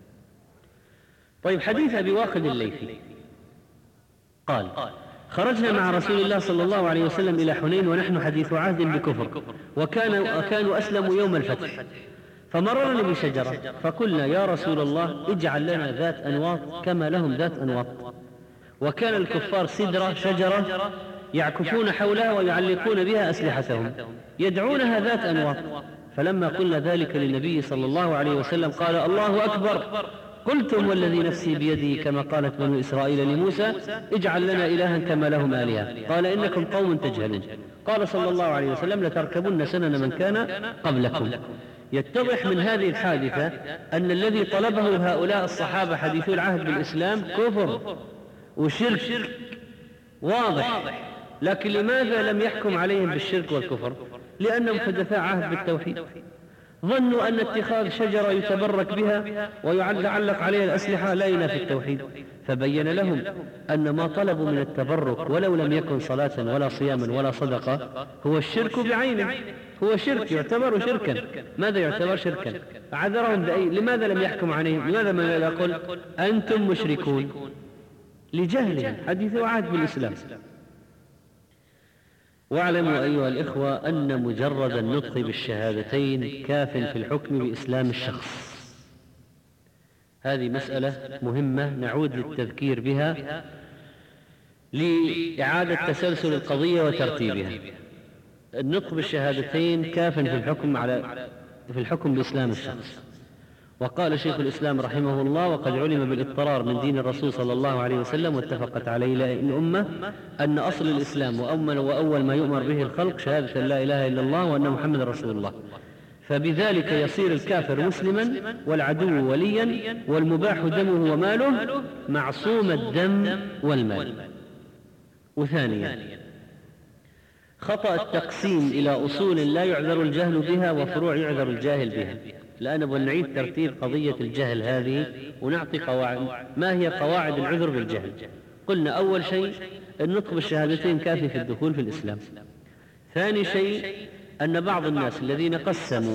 طيب، حديث أبي واقد الليثي قال: خرجنا مع رسول الله صلى الله عليه وسلم إلى حنين ونحن حديث عهد بكفر، وكان وكانوا أسلموا يوم الفتح، فمررنا بشجرة فقلنا: يا رسول الله اجعل لنا ذات أنواط كما لهم ذات أنواط. وكان الكفار سدرة شجرة يعكفون حولها ويعلقون بها أسلحتهم يدعونها ذات أنواط. فلما قلنا ذلك للنبي صلى الله عليه وسلم قال: الله أكبر، قلتم والذي نفسي بيده كما قالت بنو إسرائيل لموسى: اجعل لنا إلها كما لهم آلهة، قال: إنكم قوم تجهلون. قال صلى الله عليه وسلم: لتركبن سنن من كان قبلكم. يتضح من هذه الحادثة أن الذي طلبه هؤلاء الصحابة حديثو العهد بالإسلام كفر وشرك واضح، لكن لماذا لم يحكم عليهم بالشرك والكفر؟ لأنهم حدثاء عهد بالتوحيد، ظنوا أن اتخاذ شجرة يتبرك بها ويعلق عليها الأسلحة لا ينافي التوحيد، فبين لهم أن ما طلبوا من التبرك ولو لم يكن صلاة ولا صياما ولا صدقة هو الشرك بعينه، هو شرك، يعتبر شركا. ماذا يعتبر شركا؟ فعذرهم بأي؟ لماذا لم يحكم عليهم؟ لماذا ما يقول أنتم مشركون؟ لجهلهم، حديث عهد بالإسلام. واعلموا أيها الإخوة أن مجرد النطق بالشهادتين كاف في الحكم بإسلام الشخص. هذه مسألة مهمة نعود للتذكير بها لإعادة تسلسل القضية وترتيبها. النطق بالشهادتين كاف في الحكم على في الحكم بإسلام الشخص. وقال شيخ الإسلام رحمه الله: وقد علم بالاضطرار من دين الرسول صلى الله عليه وسلم واتفقت عليه الأمة أن أصل الإسلام وأول, وأول ما يؤمر به الخلق شهادة لا إله إلا الله وأن محمد رسول الله، فبذلك يصير الكافر مسلما والعدو وليا والمباح دمه وماله معصوم الدم والمال. وثانيا، خطأ التقسيم إلى أصول لا يعذر الجهل بها وفروع يعذر الجاهل بها، لأن بنعيد ترتيب قضية الجهل هذه ونعطي قواعد. ما هي قواعد العذر بالجهل؟ قلنا أول شيء النطق بالشهادتين كافي في الدخول في الإسلام. ثاني شيء أن بعض الناس الذين قسموا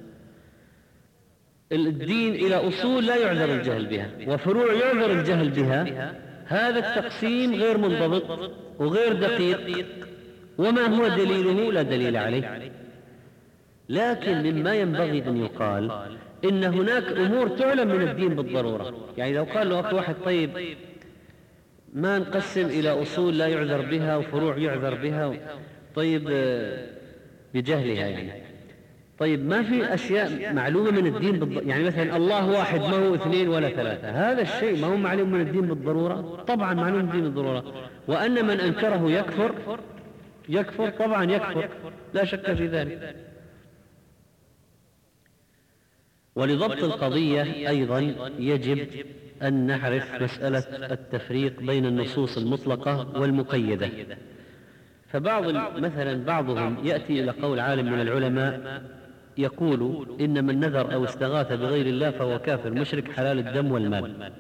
الدين إلى أصول لا يعذر الجهل بها وفروع يعذر الجهل بها، هذا التقسيم غير منضبط وغير دقيق، وما هو دليله؟ لا دليل عليه. لكن مما ينبغي أن يقال إن هناك أمور تعلم من الدين بالضرورة. يعني لو قال له أخي واحد: طيب ما نقسم إلى أصول لا يعذر بها وفروع يعذر بها، طيب بجهلها يعني، طيب ما في أشياء معلومة من الدين بالضرورة؟ يعني مثلا الله واحد ما هو اثنين ولا ثلاثة، هذا الشيء ما هو معلوم من الدين بالضرورة؟ طبعا معلوم من الدين بالضرورة. وأن من أنكره يكفر يكفر طبعا يكفر، لا شك في ذلك. ولضبط القضية أيضا يجب أن نعرف مسألة التفريق بين النصوص المطلقة والمقيدة. فبعض مثلا بعضهم يأتي إلى قول عالم من العلماء يقول: إن من نذر أو استغاث بغير الله فهو كافر مشرك حلال الدم والمال.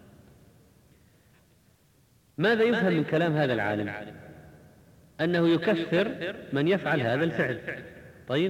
ماذا يفهم من كلام هذا العالم؟ أنه يكفر من يفعل هذا الفعل. طيب،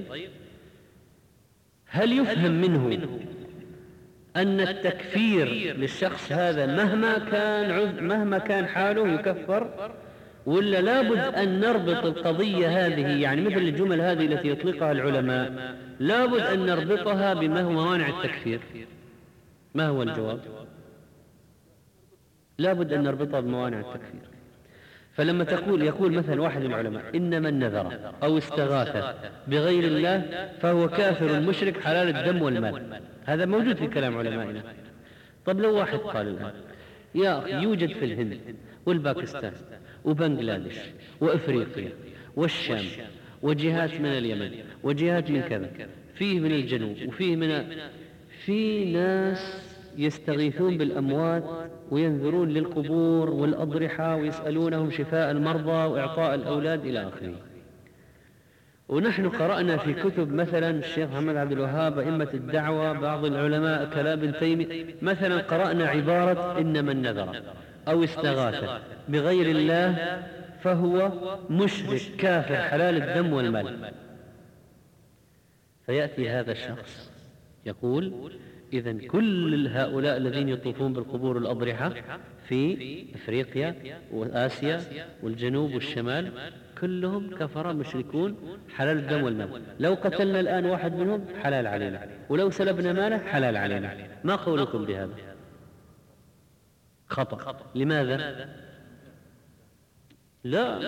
هل يفهم منه أن التكفير للشخص هذا مهما كان مهما كان حاله يكفر، ولا لابد أن نربط القضية هذه؟ يعني مثل الجمل هذه التي يطلقها العلماء لابد أن نربطها بما هو موانع التكفير. ما هو الجواب؟ لابد أن نربطها بموانع التكفير. فلما تقول يقول مثلا واحد من العلماء إن من نذر أو استغاث بغير الله فهو كافر مشرك حلال الدم والمال، هذا موجود في كلام علمائنا. طب لو واحد قال الآن يا أخي يوجد في الهند والباكستان وبنغلاديش وإفريقيا والشام وجهات من اليمن وجهات من كذا، فيه من الجنوب وفيه من في ناس يستغيثون بالأموات وينذرون للقبور والأضرحة ويسألونهم شفاء المرضى وإعطاء الأولاد إلى آخره. ونحن قرأنا في كتب مثلا الشيخ محمد عبد الوهاب أئمة الدعوة بعض العلماء كلابن تيمية مثلا، قرأنا عبارة إن من نذر أو استغاث بغير الله فهو مشرك كافر حلال الدم والمال. فيأتي هذا الشخص يقول إذن كل هؤلاء الذين يطوفون بالقبور والأضرحة في إفريقيا وآسيا والجنوب والشمال كلهم كفر مشركون حلال الدم والمال، لو قتلنا الآن واحد منهم حلال علينا، ولو سلبنا ماله حلال علينا. ما قولكم بهذا؟ خطأ. لماذا؟ لا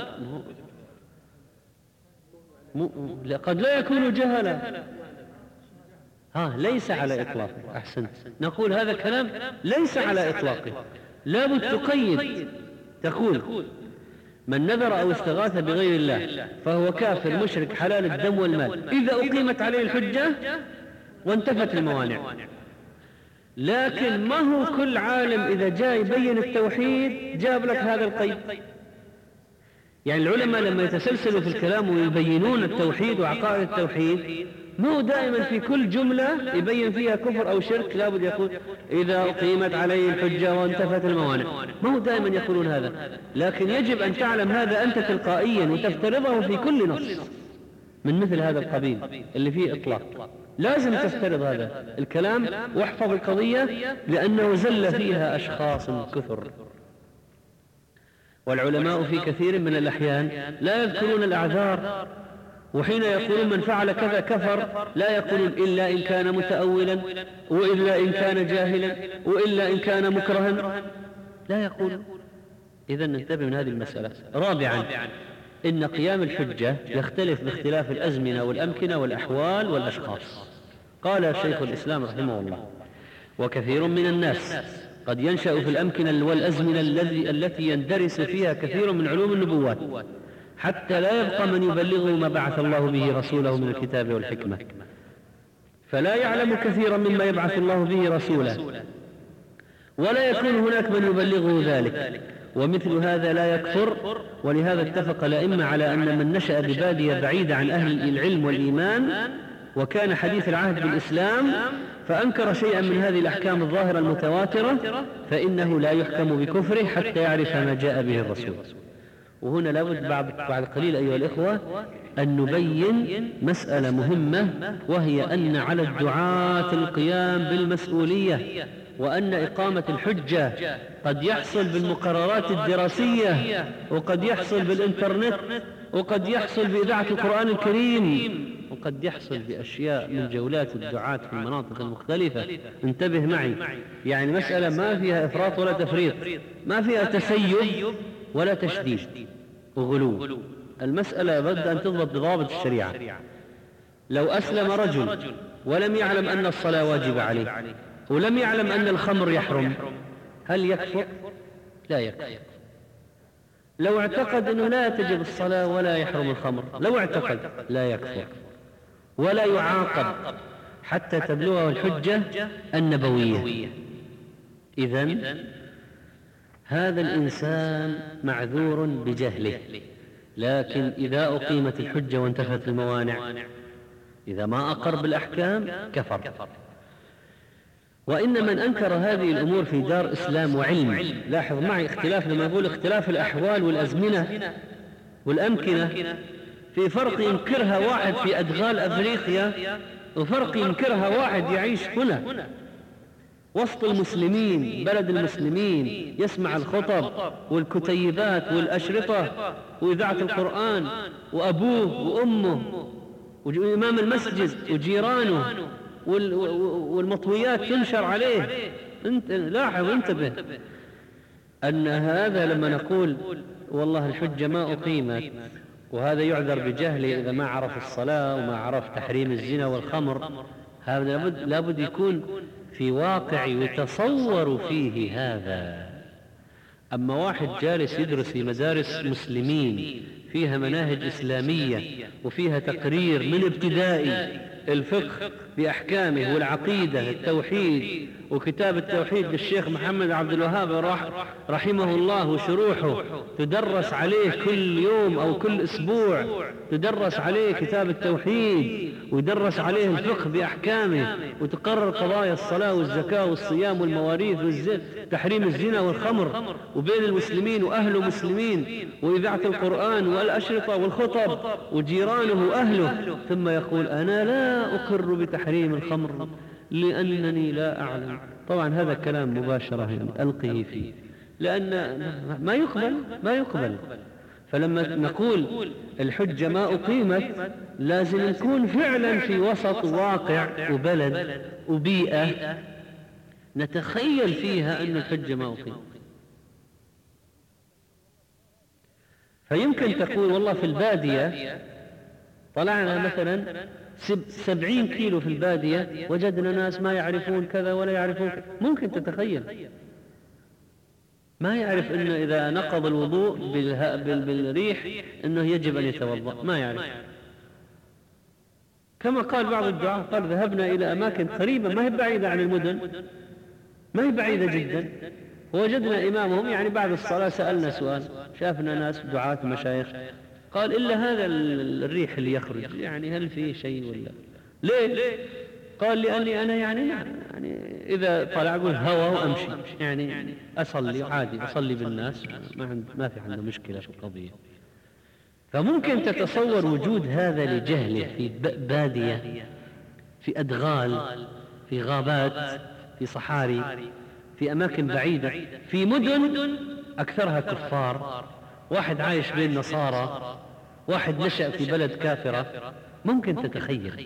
م... قد لا يكون جهلا. ها ليس على إطلاقه. أحسنت. نقول هذا كلام ليس على إطلاقه، لابد تقيد، تقول من نذر أو استغاث بغير الله فهو كافر مشرك حلال الدم والمال إذا أقيمت عليه الحجة وانتفت الموانع. لكن ما هو كل عالم إذا جاء يبين التوحيد جاب لك هذا القيد. يعني العلماء لما يتسلسلوا في الكلام ويبينون التوحيد وعقائد التوحيد ما هو دائما في كل جملة يبين فيها كفر أو شرك لابد يقول إذا أقيمت عليه الحجة وانتفت الموانع، ما هو دائما يقولون هذا. لكن يجب أن تعلم هذا أنت تلقائيا وتفترضه في كل نص من مثل هذا القبيل اللي فيه إطلاق، لازم تفترض هذا الكلام واحفظ القضية لأنه زل فيها أشخاص كثر. والعلماء في كثير من الأحيان لا يذكرون الأعذار، وحين يقولون من فعل كذا كفر لا يقولون إلا إن كان متأولا وإلا إن كان جاهلا وإلا إن كان مكرها، لا يقول. إذن ننتبه من هذه المسألة. رابعا إن قيام الحجة يختلف باختلاف الأزمنة والأمكنة والأحوال والأشخاص. قال شيخ الإسلام رحمه الله وكثير من الناس قد ينشأ في الأمكنة والأزمنة التي يندرس فيها كثير من علوم النبوات حتى لا يبقى من يبلغه ما بعث الله به رسوله من الكتاب والحكمة، فلا يعلم كثيرا مما يبعث الله به رسوله ولا يكون هناك من يبلغه ذلك، ومثل هذا لا يكفر. ولهذا اتفق الأئمة على أن من نشأ ببادية بعيدة عن أهل العلم والإيمان وكان حديث العهد بالإسلام فأنكر شيئا من هذه الأحكام الظاهرة المتواترة فإنه لا يحكم بكفره حتى يعرف ما جاء به الرسول. وهنا لابد بعد, بعد قليل أيها الإخوة أن نبين مسألة مهمة، وهي أن على الدعاة القيام بالمسؤولية، وأن إقامة الحجة قد يحصل بالمقررات الدراسية وقد يحصل بالإنترنت وقد يحصل بإذاعة القرآن الكريم وقد يحصل بأشياء من جولات الدعاة في المناطق المختلفة. انتبه معي، يعني مسألة ما فيها إفراط ولا تفريط، ما فيها تسيب ولا تشديد وغلو. المسألة بد أن تضبط بضابط الشريعة. لو أسلم رجل ولم يعلم أن الصلاة واجبة عليه ولم يعلم أن الخمر يحرم، هل يكفر؟ لا يكفر. لو اعتقد أنه لا تجب الصلاة ولا يحرم الخمر، لو اعتقد لا يكفر ولا يعاقب حتى تبلغه الحجة النبوية. إذن هذا الإنسان معذور بجهله، لكن إذا أقيمت الحجة وانتفت الموانع إذا ما أقر بالأحكام كفر. وإن من أنكر هذه الأمور في دار إسلام وعلم، لاحظ معي اختلاف، لما أقول اختلاف الأحوال والأزمنة والأمكنة، في فرق ينكرها واحد في أدغال أفريقيا وفرق ينكرها واحد يعيش هنا وسط المسلمين بلد المسلمين يسمع الخطب والكتيبات والأشرطة وإذاعة القرآن وأبوه وأمه وإمام المسجد وجيرانه والمطويات تنشر عليه. انت لاحظ، انتبه أن هذا لما نقول والله الحجة ما أقيمت، وهذا يعذر بجهله إذا ما عرف الصلاة وما عرف تحريم الزنا والخمر، هذا لابد, لابد يكون في واقع يتصور فيه هذا. أما واحد جالس يدرس في مدارس مسلمين فيها مناهج إسلامية وفيها تقرير من ابتدائي الفقه بأحكامه والعقيدة التوحيد وكتاب التوحيد للشيخ محمد عبد الوهاب رحمه الله وشروحه تدرس عليه كل يوم أو كل أسبوع، تدرس عليه كتاب التوحيد ويدرس عليه الفقه بأحكامه وتقرر قضايا الصلاة والزكاة والصيام والمواريث وتحريم الزنا والخمر وبين المسلمين وأهل مسلمين وإذاعة القرآن والأشرطة والخطب وجيرانه وأهله، ثم يقول أنا لا أقر بتحريم الخمر لأنني لا أعلم. طبعا هذا كلام مباشرة يعني ألقيه فيه، لأن ما يقبل ما يقبل. فلما نقول الحجة ما أقيمت لازم نكون فعلا في وسط واقع وبلد وبيئة نتخيل فيها أن الحجة ما أقيمت. فيمكن تقول والله في البادية طلعنا مثلا سبعين كيلو في البادية وجدنا ناس ما يعرفون كذا ولا يعرفون كذا. ممكن تتخيل ما يعرف أنه إذا نقض الوضوء بالريح أنه يجب أن يتوضأ، ما يعرف. كما قال بعض الدعاة قال ذهبنا إلى أماكن قريبة ما هي بعيدة عن المدن، ما هي بعيدة جدا، ووجدنا إمامهم يعني بعد الصلاة سألنا سؤال، شافنا ناس دعاة مشايخ قال إلا هذا الريح اللي يخرج يعني هل فيه شيء ولا ليه؟ قال لأني أنا يعني يعني إذا طلع أقول هوا وأمشي يعني أصلي عادي أصلي بالناس ما عند ما في عنده مشكلة في القضية. فممكن تتصور وجود هذا لجهله في بادية في أدغال في غابات في صحاري في أماكن بعيدة في مدن أكثرها كفار، واحد عايش بين نصارى، واحد نشأ في بلد كافرة، ممكن تتخيل.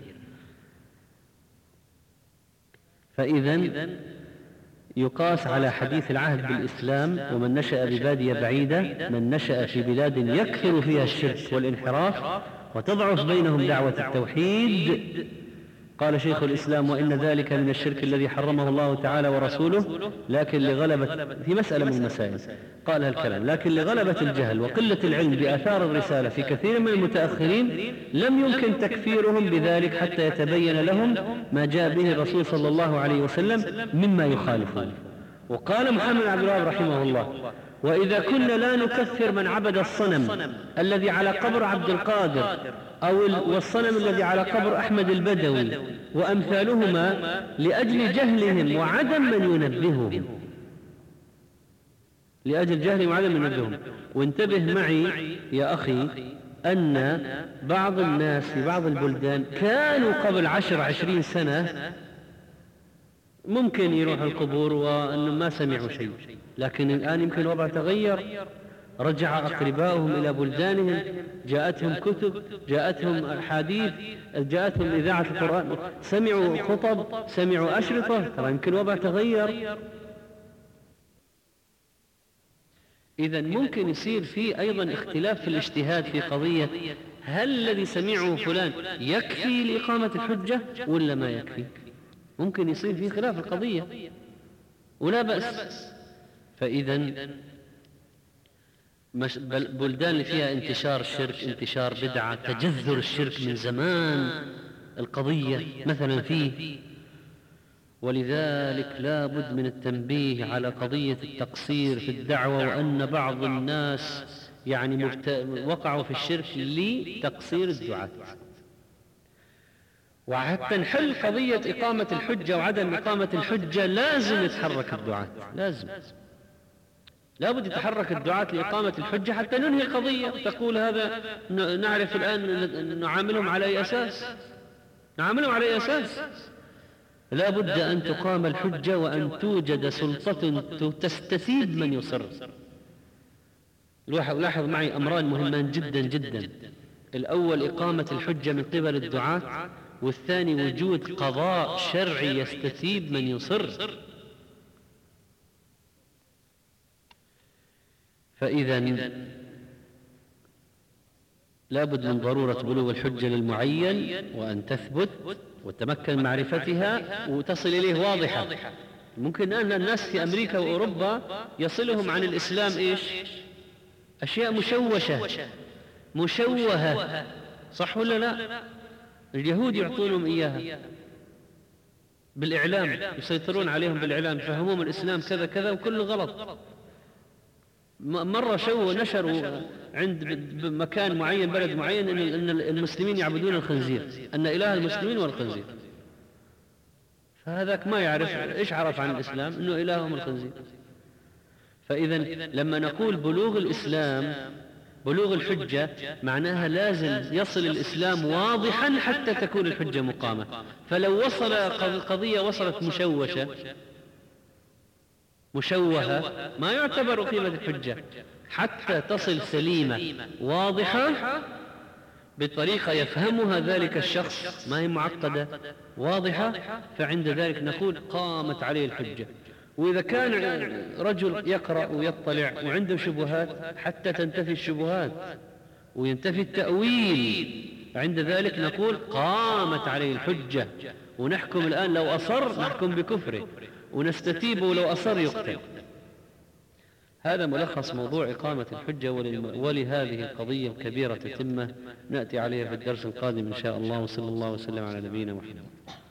فإذا يقاس على حديث العهد بالإسلام ومن نشأ ببادية بعيدة من نشأ في بلاد يكثر فيها الشرك والانحراف وتضعف بينهم دعوة التوحيد. قال شيخ الإسلام وإن ذلك من الشرك الذي حرمه الله تعالى ورسوله، لكن لغلبة في مسألة من المسائل قال هالكلام، لكن لغلبة الجهل وقلة العلم بآثار الرسالة في كثير من المتأخرين لم يمكن تكفيرهم بذلك حتى يتبين لهم ما جاء به الرسول صلى الله عليه وسلم مما يخالفه. وقال محمد عبد الوهاب رحمه الله وإذا كنا لا نكفر من عبد الصنم الذي على قبر عبد القادر أو والصنم الذي على قبر أحمد البدوي وأمثالهما لأجل جهلهم وعدم من ينبههم، لأجل جهلهم وعدم من ينبههم. وانتبه معي يا أخي أن بعض الناس في بعض البلدان كانوا قبل عشر عشرين سنة ممكن يروح القبور وأنهم ما سمعوا شيء، لكن الآن يمكن الوضع تغير، رجع أقربائهم إلى بلدانهم، جاءتهم كتب، جاءتهم أحاديث، جاءتهم إذاعة القرآن، سمعوا خطب، سمعوا أشرطة، ترى يمكن الوضع تغير. إذا ممكن يصير في أيضا اختلاف في الاجتهاد في قضية هل الذي سمعه فلان يكفي لإقامة الحجة ولا ما يكفي، ممكن يصير في خلاف القضية ولا بأس. فإذا بلدان اللي فيها انتشار الشرك، انتشار بدعة، تجذر الشرك من زمان القضية مثلا فيه، ولذلك لا بد من التنبيه على قضية التقصير في الدعوة، وأن بعض الناس يعني وقعوا في الشرك لتقصير الدعاة. وحتى نحل قضية إقامة الحجة وعدم إقامة الحجة لازم يتحرك الدعاة، لازم لابد يتحرك الدعاة لإقامة الحجة حتى ننهي القضية. تقول هذا نعرف الآن نعاملهم على أي أساس، نعاملهم على أي أساس؟ لابد أن تقام الحجة وأن توجد سلطة تستثيب من يصر. لاحظ معي أمران مهمان جدا جدا، الأول إقامة الحجة من قبل الدعاة، والثاني وجود قضاء شرعي يستثيب من يصر. فإذا لابد من ضرورة بلوغ الحجة للمعين وأن تثبت وتمكن من معرفتها وتصل إليه واضحة. ممكن أن الناس في أمريكا وأوروبا يصلهم عن الإسلام إيش؟ أشياء مشوشة مشوهة، صح ولا لا؟ اليهود يعطونهم إياها بالإعلام، يسيطرون عليهم بالإعلام، يفهمون الإسلام كذا كذا وكله غلط. مرة شو نشروا عند مكان معين بلد معين أن المسلمين يعبدون الخنزير، أن إله المسلمين والخنزير، فهذاك ما يعرف إيش عرف عن الإسلام، أنه إلههم الخنزير. فإذا لما نقول بلوغ الإسلام بلوغ الحجة معناها لازم يصل الإسلام واضحا حتى تكون الحجة مقامة. فلو وصل قضية وصلت مشوشة مشوهة ما يعتبر قيمة الحجة حتى تصل سليمة واضحة بطريقة يفهمها ذلك الشخص، ما هي معقدة، واضحة، فعند ذلك نقول قامت عليه الحجة. وإذا كان رجل يقرأ ويطلع وعنده شبهات حتى تنتفي الشبهات وينتفي التأويل، عند ذلك نقول قامت عليه الحجة، ونحكم الآن لو أصر نحكم بكفره، ونستتيبه لو أصر يقتل. هذا ملخص موضوع إقامة الحجة، ولهذه القضية الكبيرة تتمة نأتي عليها في الدرس القادم إن شاء الله، وصلى الله وسلم على نبينا محمد.